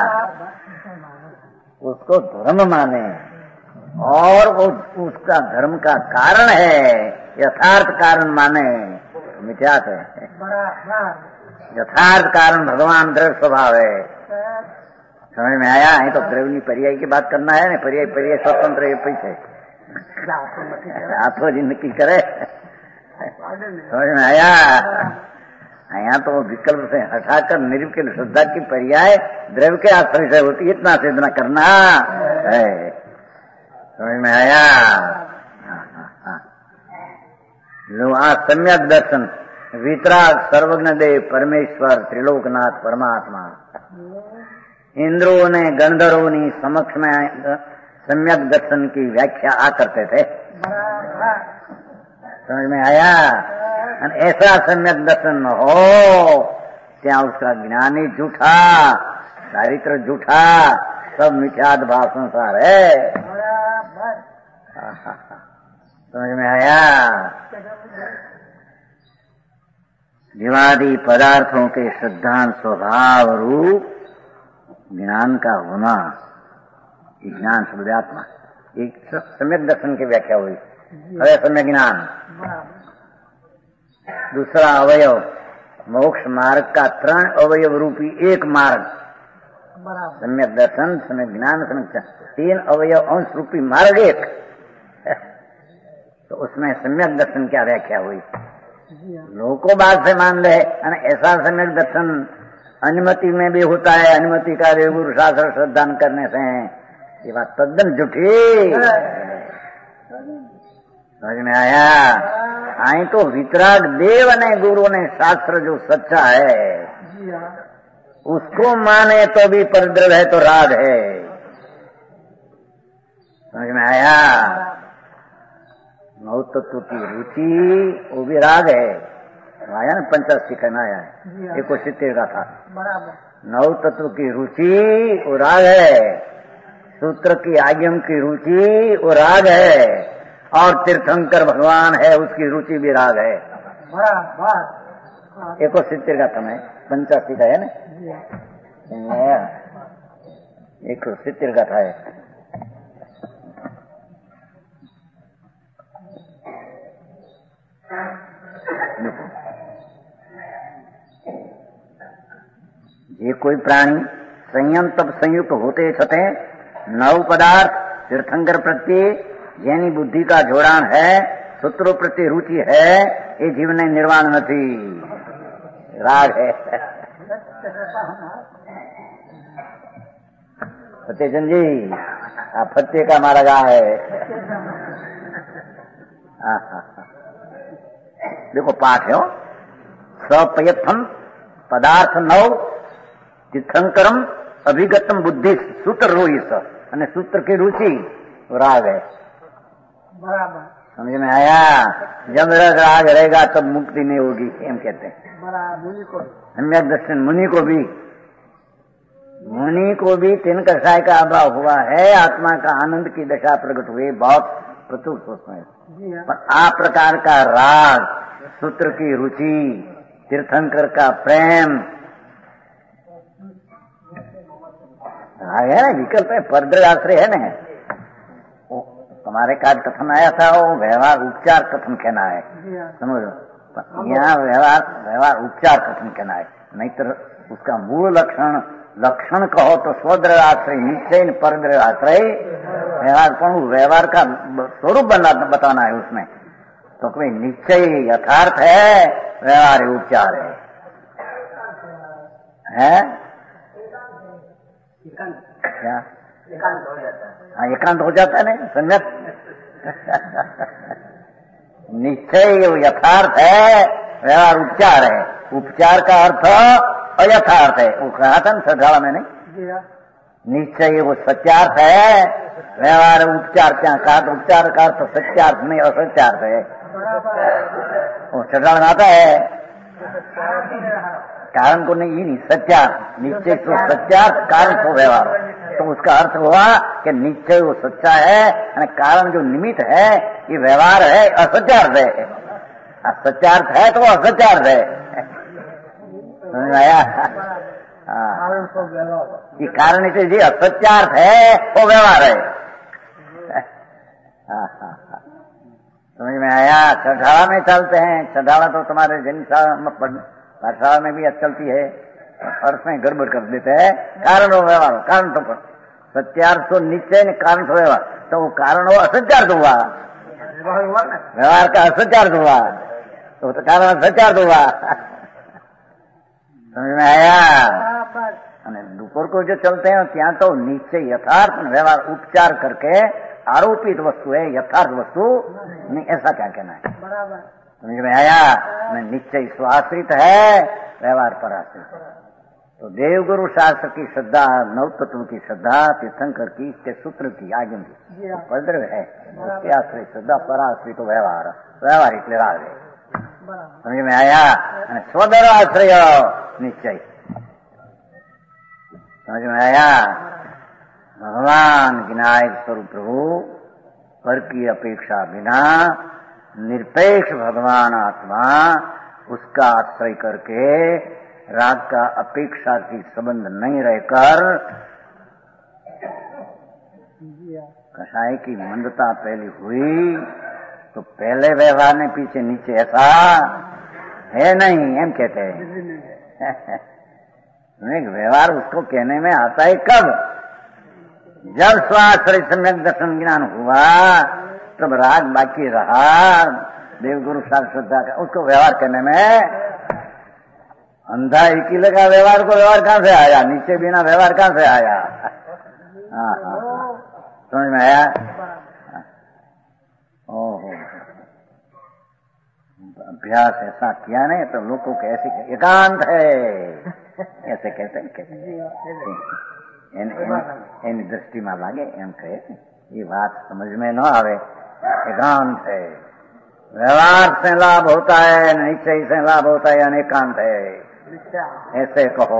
उसको धर्म माने और वो उसका धर्म का कारण है यथार्थ कारण माने मिथ्यात है। यथार्थ कारण भगवान द्रव्य स्वभाव है। समझ में आया है तो द्रव्य पर्याय की बात करना है ना पर्याय पर्याय स्वतंत्र है पीछे हाथों जिंदगी करे। समझ में आया यहाँ तो विकल्प से हटाकर निर्विकल्प श्रद्धा की पर्याय द्रव्य के आश्रय से होती इतना से इतना करना है। समझ में आया लो आज सम्यक दर्शन वितराग सर्वज्ञ देव परमेश्वर त्रिलोकनाथ परमात्मा इंद्रों ने गंधर्वों ने समक्ष में सम्यक दर्शन की व्याख्या आ करते थे। समझ में आया ऐसा सम्यक दर्शन हो क्या उसका ज्ञान ही झूठा चारित्र झूठा सब मिथ्यात भाव संसार है। समझ में आया जीवादि पदार्थों के श्रद्धान स्वभाव रूप ज्ञान का होना ज्ञान शब्दात्मा एक सम्यक दर्शन की व्याख्या हुई। अरे सम्यक ज्ञान दूसरा अवयव मोक्ष मार्ग का त्रण अवयव रूपी एक मार्ग सम्यक दर्शन सम्यक ज्ञान सम्यक तीन अवयव अंश रूपी मार्ग एक तो उसमें सम्यक दर्शन क्या व्याख्या हुई। लोगों बात से मान ले ऐसा सम्यक दर्शन अनुमति में भी होता है अनुमति का गुरु शास्त्र श्रद्धान करने से ये बात तद्दन झूठी। समझ में आया? आई तो वितराग देव ने गुरु ने शास्त्र जो सच्चा है उसको माने तो भी परद्रव्य है तो राग है। समझ में आया? नौ तत्व की रुचि वो भी राग है। आया ना, पंचाशी कहना आया है, एक सित्तेर का था। नौ तत्व की रुचि वो राग है, सूत्र की आज्ञम की रुचि वो राग है, और तीर्थंकर भगवान है उसकी रुचि भी राग है। एक सित्तेर का था, पंचाशी का है ना, एक सित्तेर का था। ये कोई प्राणी संयम तब संयुक्त होते छते नव पदार्थ तीर्थंकर प्रति જેની બુદ્ધિ का જોડાણ है, सूत्रों प्रति रुचि है, ये जीवन निर्वाण नहीं, राग है। फतेचंद जी, आ फत्ते का मारा गा है। देखो पाठ है, सपयथम पदार्थ नव तीर्थंकरम अभिगतम बुद्धि सूत्र रोई स અને सूत्र की रुचि राग है। बराबर समझ में आया? जब राग रहेगा तब मुक्ति नहीं होगी, एम कहते हैं। मुनि को सम्यक दर्शन मुनि को भी मुनि को भी तीन कषाय का अभाव हुआ है, आत्मा का आनंद की दशा प्रकट हुई, बहुत प्रचुर सोचते हैं। पर आ प्रकार का राग, सूत्र की रुचि, तीर्थंकर का प्रेम राग है ना, विकल्प है, परद्रव्य आश्रय है ना। तुम्हारे कार्य कथन आया था, वो व्यवहार उपचार कथन कहना है, समझो। यहाँ व्यवहार व्यवहार उपचार कथन कहना है, नहीं तो उसका मूल लक्षण लक्षण कहो तो स्वद्रव्य आश्रय निश्चय परद्रव्य आश्रय व्यवहार, पर व्यवहार का स्वरूप बना बताना है उसमें। तो कोई निश्चय यथार्थ है, व्यवहार उपचार है, है? क्या एकांत हो जाता है? हाँ, एकांत हो जाता है नहीं संगत। निश्चय यथार्थ है, व्यवहार उपचार है। उपचार का अर्थ अयथार्थ है, वो कहा था ना सठाड़ा में, नहीं? निश्चय वो सत्यार्थ है, व्यवहार उपचार क्या कहा? उपचार का अर्थ सत्यार्थ नहीं असत्यार्थ है, वो सठाड़ा में आता है। कारण को नहीं, ये नहीं सत्यार्थ, निश्चय तो सत्यार्थ, कारण तो व्यवहार, तो उसका अर्थ हुआ कि निश्चय वो सच्चा है, कारण जो निमित्त है ये व्यवहार है, असत्यार्थ है। सत्यार्थ है तो असत्यार्थ है, समझ आया? ये कारण से जी असत्यार्थ है वो व्यवहार है, समझ में आया? छठाड़ा में चलते हैं, छठाड़ा तो तुम्हारे जन पाठशाला में भी चलती है, अर्थ में गड़बड़ कर देते हैं। कारण हो व्यवहार, कारण तो सत्यार्थ तो निश्चय, कारण तो व्यवहार, तो वो कारण हो असत्यार्थ हुआ, व्यवहार का असत्यार्थ हुआ, तो कारण असत्यार्थ हुआ, समझ में आया? दोपहर को जो चलते हैं त्या तो निश्चय यथार्थ, व्यवहार उपचार करके आरोपित वस्तु है, यथार्थ वस्तु नहीं, ऐसा क्या कहना है? समझ में आया? निश्चय स्वाश्रित है, व्यवहार पर आश्रित है। तो देवगुरु शास्त्र की श्रद्धा, नव तत्व की श्रद्धा, तीर्थंकर की, इसके सूत्र की, आज्ञा की परद्रव्य है, उसके आश्रय श्रद्धा, पर आश्रित तो व्यवहार, व्यवहार इसलिए राग है। समझ में आया? स्वधर आश्रय निश्चय, समझ में आया? भगवान विनायक स्वरूप प्रभु पर की अपेक्षा बिना निरपेक्ष भगवान आत्मा, उसका आश्रय करके राग का अपेक्षा की संबंध नहीं रहकर कषाय की मंदता पहले हुई, तो पहले व्यवहार ने पीछे नीचे ऐसा है नहीं, एम कहते हैं। व्यवहार उसको कहने में आता है कब? जब स्वाश्रय सम्यक दर्शन ज्ञान हुआ, तब राग बाकी रहा, देवगुरु शास्त्र श्रद्धा का, उसको व्यवहार करने में अंधा एक ही लगा। व्यवहार को व्यवहार कहां से आया? नीचे बिना व्यवहार कहां से आया? हाँ हाँ, समझ में आया? ओहो। अभ्यास ऐसा किया नहीं तो लोग को कैसे एकांत है ऐसे कहते एनी दृष्टि में लागे एम कहे ये बात समझ में न आवे। एकांत है, व्यवहार से लाभ होता है, निश्चय से लाभ होता है, अनेकांत है ऐसे कहो।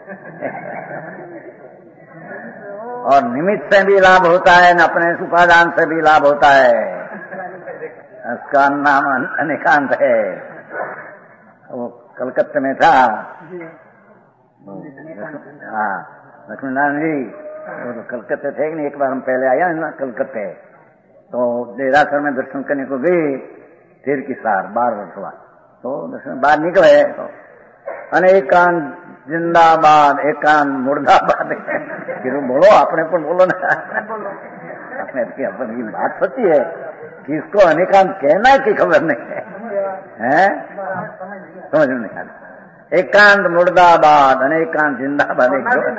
और निमित्त से भी लाभ होता है न अपने उपादान से भी लाभ होता है, उसका नाम अनेकांत है। वो कलकत्ते में था, हाँ लक्ष्मीनारायण जी वो कलकत्ते थे कि नहीं, एक बार हम पहले आया ना कलकत्ते, तो देरासर में दर्शन करने को गए तीर की सार बारह वर्ष हुआ, तो दर्शन बाहर निकले तो अनेकांत जिंदाबाद एकांत मुर्दाबाद फिर बोलो अपने पर बोलो ना अपने अपन की बात सच्ची है कि इसको अनेकांत कहना की खबर नहीं है, हैं समझ में नहीं आता। एकांत मुर्दाबाद अनेकांत जिंदाबाद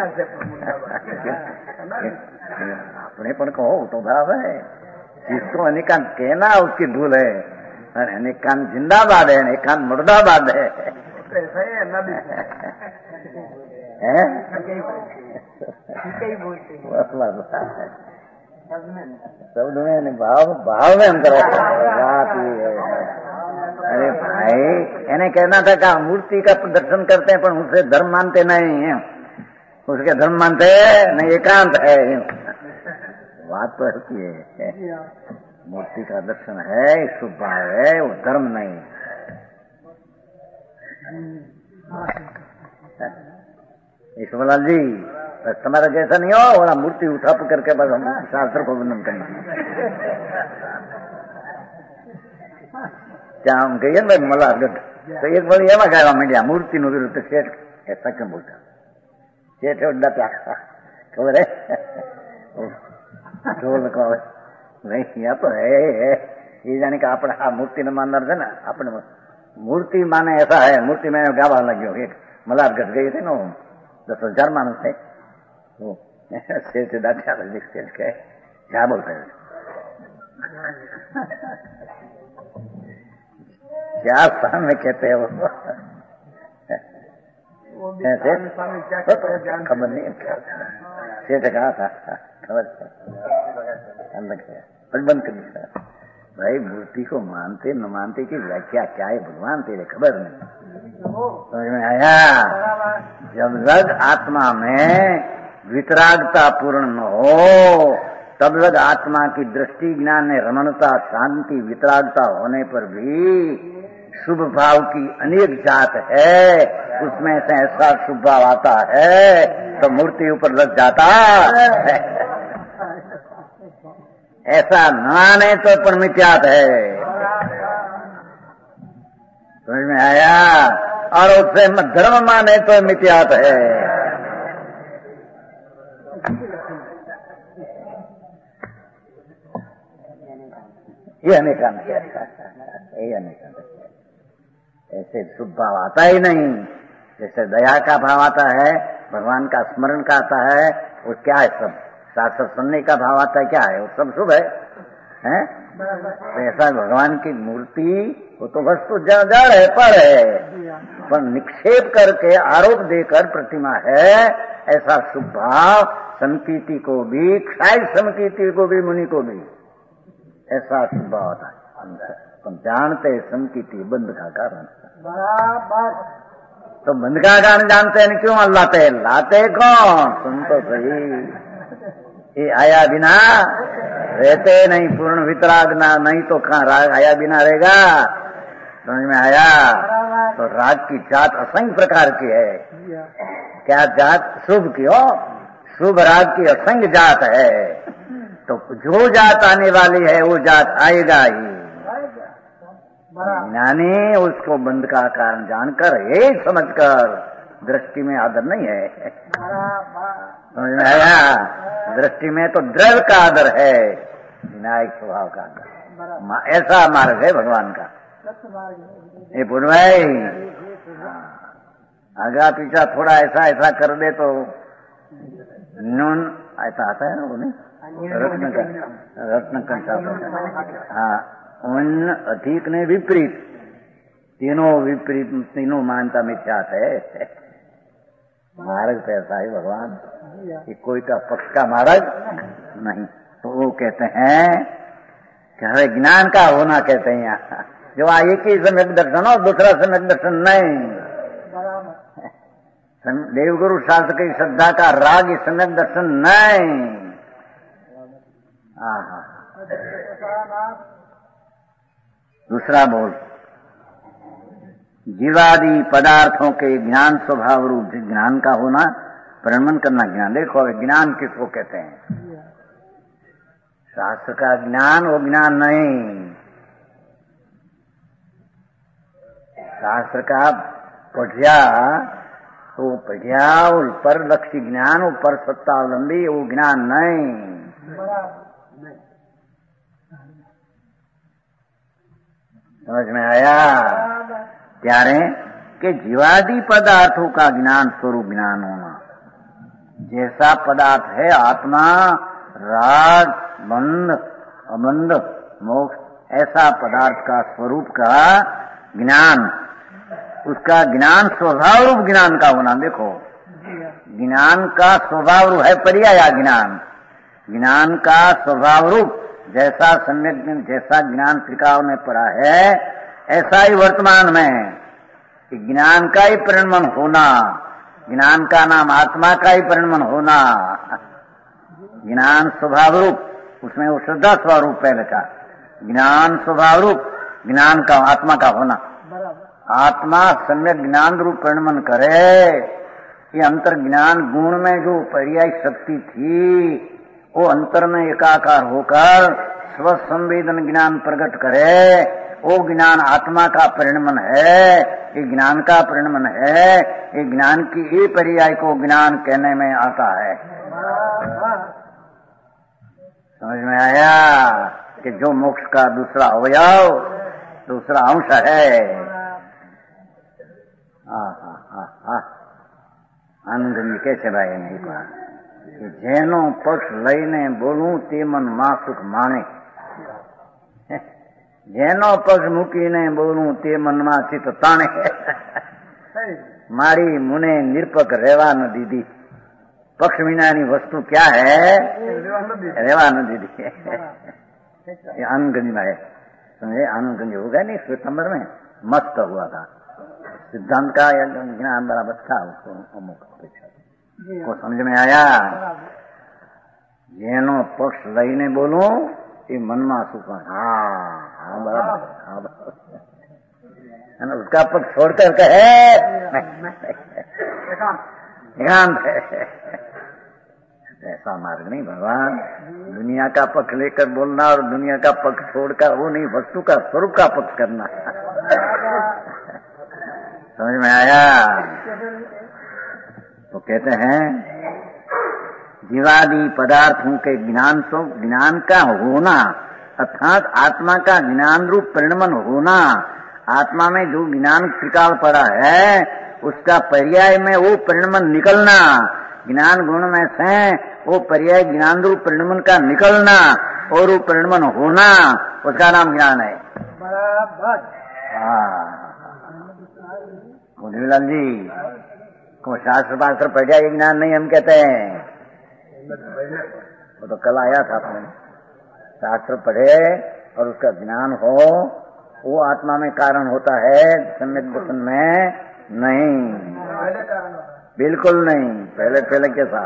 अपने पर कहो तो भाव है, जिसको अनेकांत कहना उसकी भूल है। अनेकांत जिंदाबाद है, अनेकांत मुर्दाबाद है, शब्द में भाव भाव में हम करें बात ये है। अरे भाई इन्हें कहना था कि मूर्ति का दर्शन करते हैं पर उसे धर्म मानते नहीं है, उसके धर्म मानते नहीं, एकांत है। बात तो ऐसी है, मूर्ति का दर्शन है शुभ भाव है, वो धर्म नहीं। ईश्वरलाल जी तुम्हारा जैसा नहीं हो, वोला मूर्ति उठा करके बस हम शास्त्र को वर्णन करेंगे। क्या हम कहिए भाई मलारगढ़ तो एक बार एवं कहवा मीडिया मूर्ति नु विरुद्ध सेठ ऐसा क्यों बोलता सेठ उड्डा प्या खबर है ढोल को नहीं या तो है ये जाने का अपना मूर्ति न मानना है ना, अपने मूर्ति माने ऐसा है। मूर्ति में गावा लगे एक मलारगढ़ गए थे ना, दस हजार मानुस थे वो सेठ डाटा सेठ के क्या बोलते हैं क्या स्थान में कहते हैं वो खबर नहीं, सेठ कहा था खबर बंद कर भाई मूर्ति को मानते न मानते की व्याख्या क्या है भगवान तेरे खबर नहीं समझ में आया। जब तक आत्मा में वितरागता पूर्ण न हो तब तक आत्मा की दृष्टि ज्ञान ने रमणता शांति वितरागता होने पर भी शुभ भाव की अनेक जात है, उसमें से ऐसा शुभ भाव आता है तो मूर्ति ऊपर लग जाता है। ऐसा न आने तो पर मिथ्यात है, समझ में आया। और उससे धर्म माने तो मिथ्यात है। ये अनेकांत है, ये अनेकांत है। ऐसे शुभ भाव आता ही नहीं। जैसे दया का भाव आता है, भगवान का स्मरण का आता है, वो क्या है सब शास्त्र सुनने का भाव आता है, क्या है वो सब शुभ है, हैं? तो ऐसा भगवान की मूर्ति वो तो वस्तु जड़ है पर है, पर निक्षेप करके आरोप देकर प्रतिमा है, ऐसा शुभ भाव समकीर्ति को भी, क्षाय समकीर्ति को भी, मुनि को भी ऐसा शुभ भाव होता है। तुम जानते समकीर्ति बंद का कारण, तो बंद का कारण जानते हैं क्यों लाते लाते कौन? सुन तो सही, ये आया बिना रहते नहीं, पूर्ण वितराग ना नहीं तो कहाँ राग आया बिना रहेगा। समझ में आया। तो राग की जात असंख्य प्रकार की है। क्या जात? शुभ की हो, शुभ राग की असंख्य जात है। तो जो जात आने वाली है वो जात आएगा ही, यानी उसको बंद का कारण जानकर यही समझकर, दृष्टि में आदर नहीं है। समझ में आया। दृष्टि में तो द्रव्य का आदर है, विनायक स्वभाव का आदर। ऐसा मार्ग है भगवान का। ये बुनवाई आगा पीछा थोड़ा ऐसा ऐसा कर दे तो नून ऐसा आता है ना, वो नहीं रत्न का रत्न कंठा। हाँ, उन अधिक ने विपरीत तीनों विपरीत, तीनों मानता मिथ्यात है। मार्ग तो ऐसा ही भगवान कि कोई का पक्ष का मार्ग नहीं। तो वो कहते हैं कि हमें ज्ञान का होना, कहते हैं यहाँ जो एक ही सम्यक दर्शन और दूसरा सम्यक दर्शन नहीं। देवगुरु शास्त्र की श्रद्धा का राग सम्यक दर्शन नहीं। आहा, दूसरा बोल, जीवादि पदार्थों के ज्ञान स्वभाव रूप ज्ञान का होना, प्रणमन करना ज्ञान। देखो ज्ञान किसको कहते हैं? शास्त्र का ज्ञान वो ज्ञान नहीं। शास्त्र का पढ़िया तो पढ़िया और परलक्षी ज्ञान, वो पर सत्तावलंबी वो ज्ञान नहीं। समझ में आया? त्यारे कि जीवादि पदार्थों का ज्ञान स्वरूप ज्ञान होना, जैसा पदार्थ है आत्मा, राग, बंध, अबंध, मोक्ष, ऐसा पदार्थ का स्वरूप का ज्ञान, उसका ज्ञान स्वभाव रूप ज्ञान का होना। देखो ज्ञान का स्वभाव रूप है पर्याय ज्ञान, ज्ञान का स्वभाव रूप जैसा सम्यक जैसा ज्ञान त्रिकाल में पड़ा है ऐसा ही वर्तमान में कि ज्ञान का ही परिणमन होना, ज्ञान का नाम आत्मा का ही परिणमन होना। ज्ञान स्वभाव रूप, उसमें वो श्रद्धा स्वरूप पहले का ज्ञान स्वभाव रूप ज्ञान का आत्मा का होना। आत्मा सम्यक ज्ञान रूप परिणमन करे। ये अंतर ज्ञान गुण में जो पर्याय शक्ति थी वो अंतर में एकाकार होकर स्व संवेदन ज्ञान प्रकट करे। वो ज्ञान आत्मा का परिणमन है, ये ज्ञान का परिणमन है। ये ज्ञान की ये पर्याय को ज्ञान कहने में आता है। समझ में आया कि जो मोक्ष का दूसरा अवयव, दूसरा अंश है। आनंद कैसे भाई नहीं कहा कि जेनो पक्ष लईने बोलूं ते मन मां सुख माणे, जेनो पक्ष મૂકીને બોલું તે મનમાં ચિત્ત તાણે। મારી મુને નિરપક રહેવા ન દીધી। पक्ष विनानी वस्तु क्या है? रेवा न दीदी। ये आनंदगंज में है, समझे? आनंदगंज होगा नहीं सितंबर में, मस्त हुआ था। सिद्धांत का ज्ञान बराबर था उसको, अमुक अपेक्षा को समझ में आया। જેનો પક્ષ લઈને બોલું એ મનમાં સુખ। हाँ हाँ बराबर, हाँ बराबर। उसका पक्ष छोड़कर कहे एकांत है, ऐसा मार्ग नहीं भगवान। दुनिया का पक्ष लेकर बोलना और दुनिया का पक्ष छोड़कर वो नहीं, वस्तु का स्वरूप का पक्ष करना। समझ में आया? तो कहते हैं जीवादि पदार्थों के ज्ञान तो ज्ञान का होना अर्थात आत्मा का ज्ञान रूप परिणमन होना। आत्मा में जो ज्ञान त्रिकाल पड़ा है उसका पर्याय में वो परिणमन निकलना। ज्ञान गुण में से वो पर्याय ज्ञान रूप परिणमन का निकलना और वो परिणमन होना, उसका नाम ज्ञान है। हाँ बुद्धिलाल जी को शास्त्र शास्त्र पढ़ ये ज्ञान नहीं हम कहते हैं। वो तो कल आया था अपने, शास्त्र पढ़े और उसका ज्ञान हो वो आत्मा में कारण होता है, सम्यक दर्शन में नहीं, बिल्कुल नहीं। पहले पहले कैसा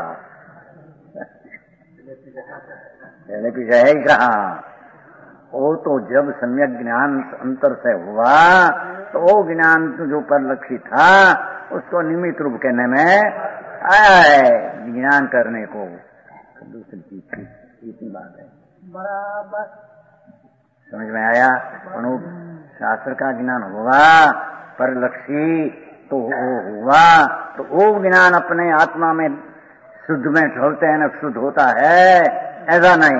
पहले पीछे है ही कहा। वो तो जब सम्यक ज्ञान अंतर से हुआ तो वो ज्ञान जो परलक्षी था उसको निमित्त रूप कहने में आया है, ज्ञान करने को दूसरी चीज इतनी बात है। बराबर समझ में आया? शास्त्र का ज्ञान हुआ परलक्षी तो वो हुआ तो वो ज्ञान अपने आत्मा में शुद्ध में ढोलते हैं न शुद्ध होता है, ऐसा नहीं।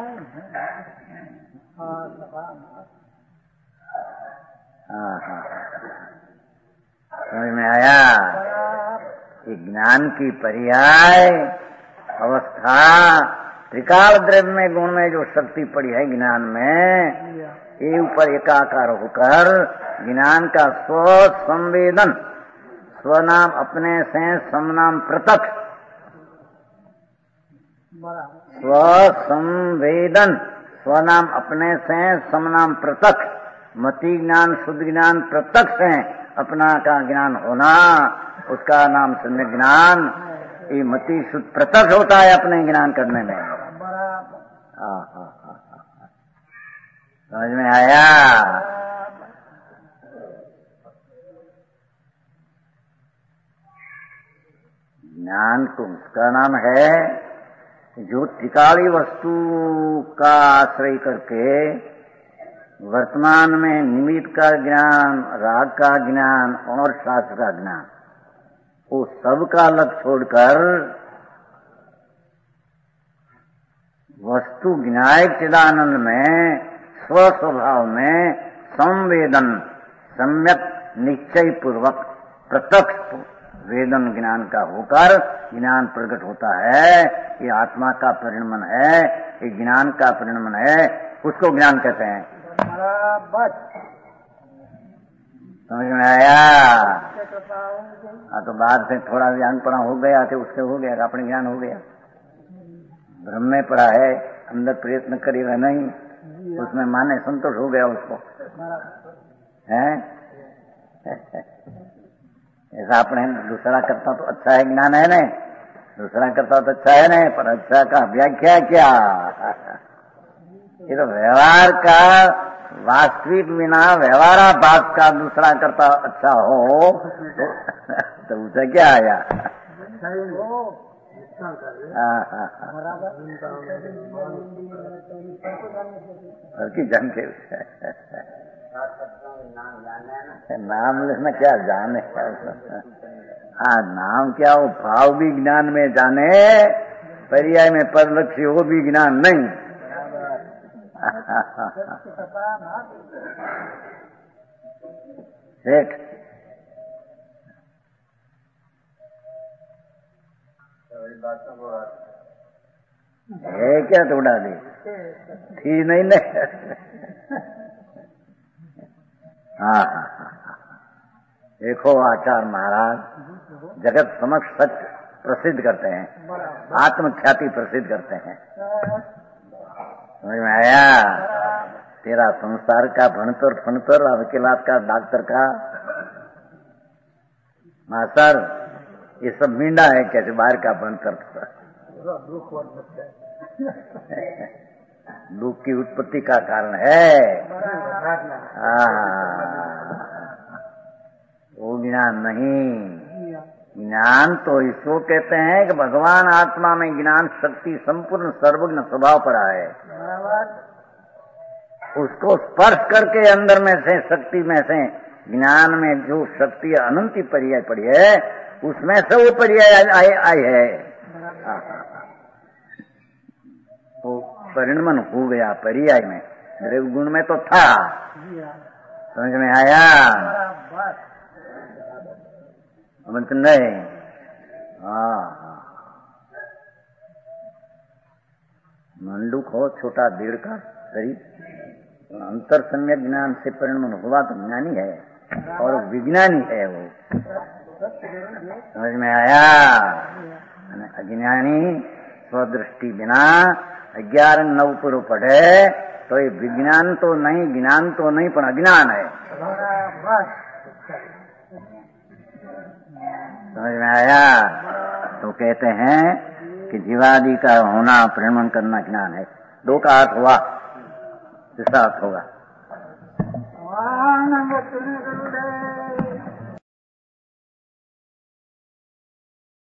हाँ हाँ समझ में आया? ये ज्ञान की पर्याय अवस्था त्रिकाल द्रव्य में गुण में जो शक्ति पड़ी है ज्ञान में, ये ऊपर एकाकार होकर ज्ञान का स्व संवेदन, स्वनाम अपने से समनाम पृथक, स्व संवेदन स्वनाम अपने से समनाम पृथक, मति ज्ञान शुद्ध ज्ञान पृथक से अपना का ज्ञान होना, उसका नाम सम्यक ज्ञान। ये मति शुद्ध पृथक होता है अपने ज्ञान करने में। हाँ हाँ हाँ, समझ में आया? ज्ञान को उसका नाम है जो त्रिकाली वस्तु का आश्रय करके वर्तमान में निमित्त का ज्ञान, राग का ज्ञान और शास्त्र का ज्ञान, वो सबका लक्ष्य छोड़कर वस्तु ज्ञायक चिदानंद में स्व स्वभाव में संवेदन सम्यक निश्चय पूर्वक प्रत्यक्ष वेदन ज्ञान का होकर ज्ञान प्रकट होता है। ये आत्मा का परिणमन है, ये ज्ञान का परिणमन है, उसको ज्ञान कहते हैं। समझ में आया? हाँ, तो बाद से थोड़ा ज्ञान पड़ा हो गया तो उससे हो गया, अपने ज्ञान हो गया। ब्रह्म में पड़ा है, अंदर प्रयत्न करेगा नहीं, उसमें माने संतोष हो गया उसको, है? ऐसा अपने दूसरा करता तो अच्छा है ज्ञान है न, दूसरा करता तो अच्छा है न, पर अच्छा का व्याख्या क्या? ये तो व्यवहार का वास्तविक बिना व्यवहाराभास का दूसरा करता अच्छा हो तो, तो उसे क्या आया? की जन के नाम लेना क्या जाने, हाँ नाम क्या, वो भाव भी ज्ञान में जाने, पर्याय में परलक्ष्य हो भी ज्ञान नहीं। सेठ है क्या थोड़ा दी थी नहीं नहीं। हाँ हाँ हाँ, देखो आचार्य महाराज जगत समक्ष सत्य प्रसिद्ध करते हैं, आत्मख्याति प्रसिद्ध करते हैं। समझ में आया? तेरा संसार का भणतर फणतर वकीलात का डॉक्टर का मास्टर ये सब मींडा है, कैसे बाहर का बनकर दुख की उत्पत्ति का कारण है। वो ज्ञान नहीं, ज्ञान तो इसको कहते हैं कि भगवान आत्मा में ज्ञान शक्ति संपूर्ण सर्वज्ञ स्वभाव पर आए, उसको स्पर्श करके अंदर में से शक्ति में से ज्ञान में जो शक्ति अनंती पर्याय पड़ी है उसमें से वो पर्याय आई आई है, तो परिणमन हो गया पर्याय में, द्रव्य गुण में तो था। समझ में आया? समझ नहीं? हाँ, मंडूक हो छोटा देड़ का शरीर, अंतर सम्यक ज्ञान से परिणमन हुआ तो ज्ञानी है और विज्ञानी है वो। समझ में आया? अज्ञानी स्वदृष्टि बिना ग्यारह नव पूर्व पढ़े तो ये विज्ञान तो नहीं, ज्ञान तो नहीं, पर अज्ञान है। समझ में आया? तो कहते हैं कि जीवादि का होना परिणमन करना ज्ञान है। दो का अर्थ हुआ, तीसरा अर्थ होगा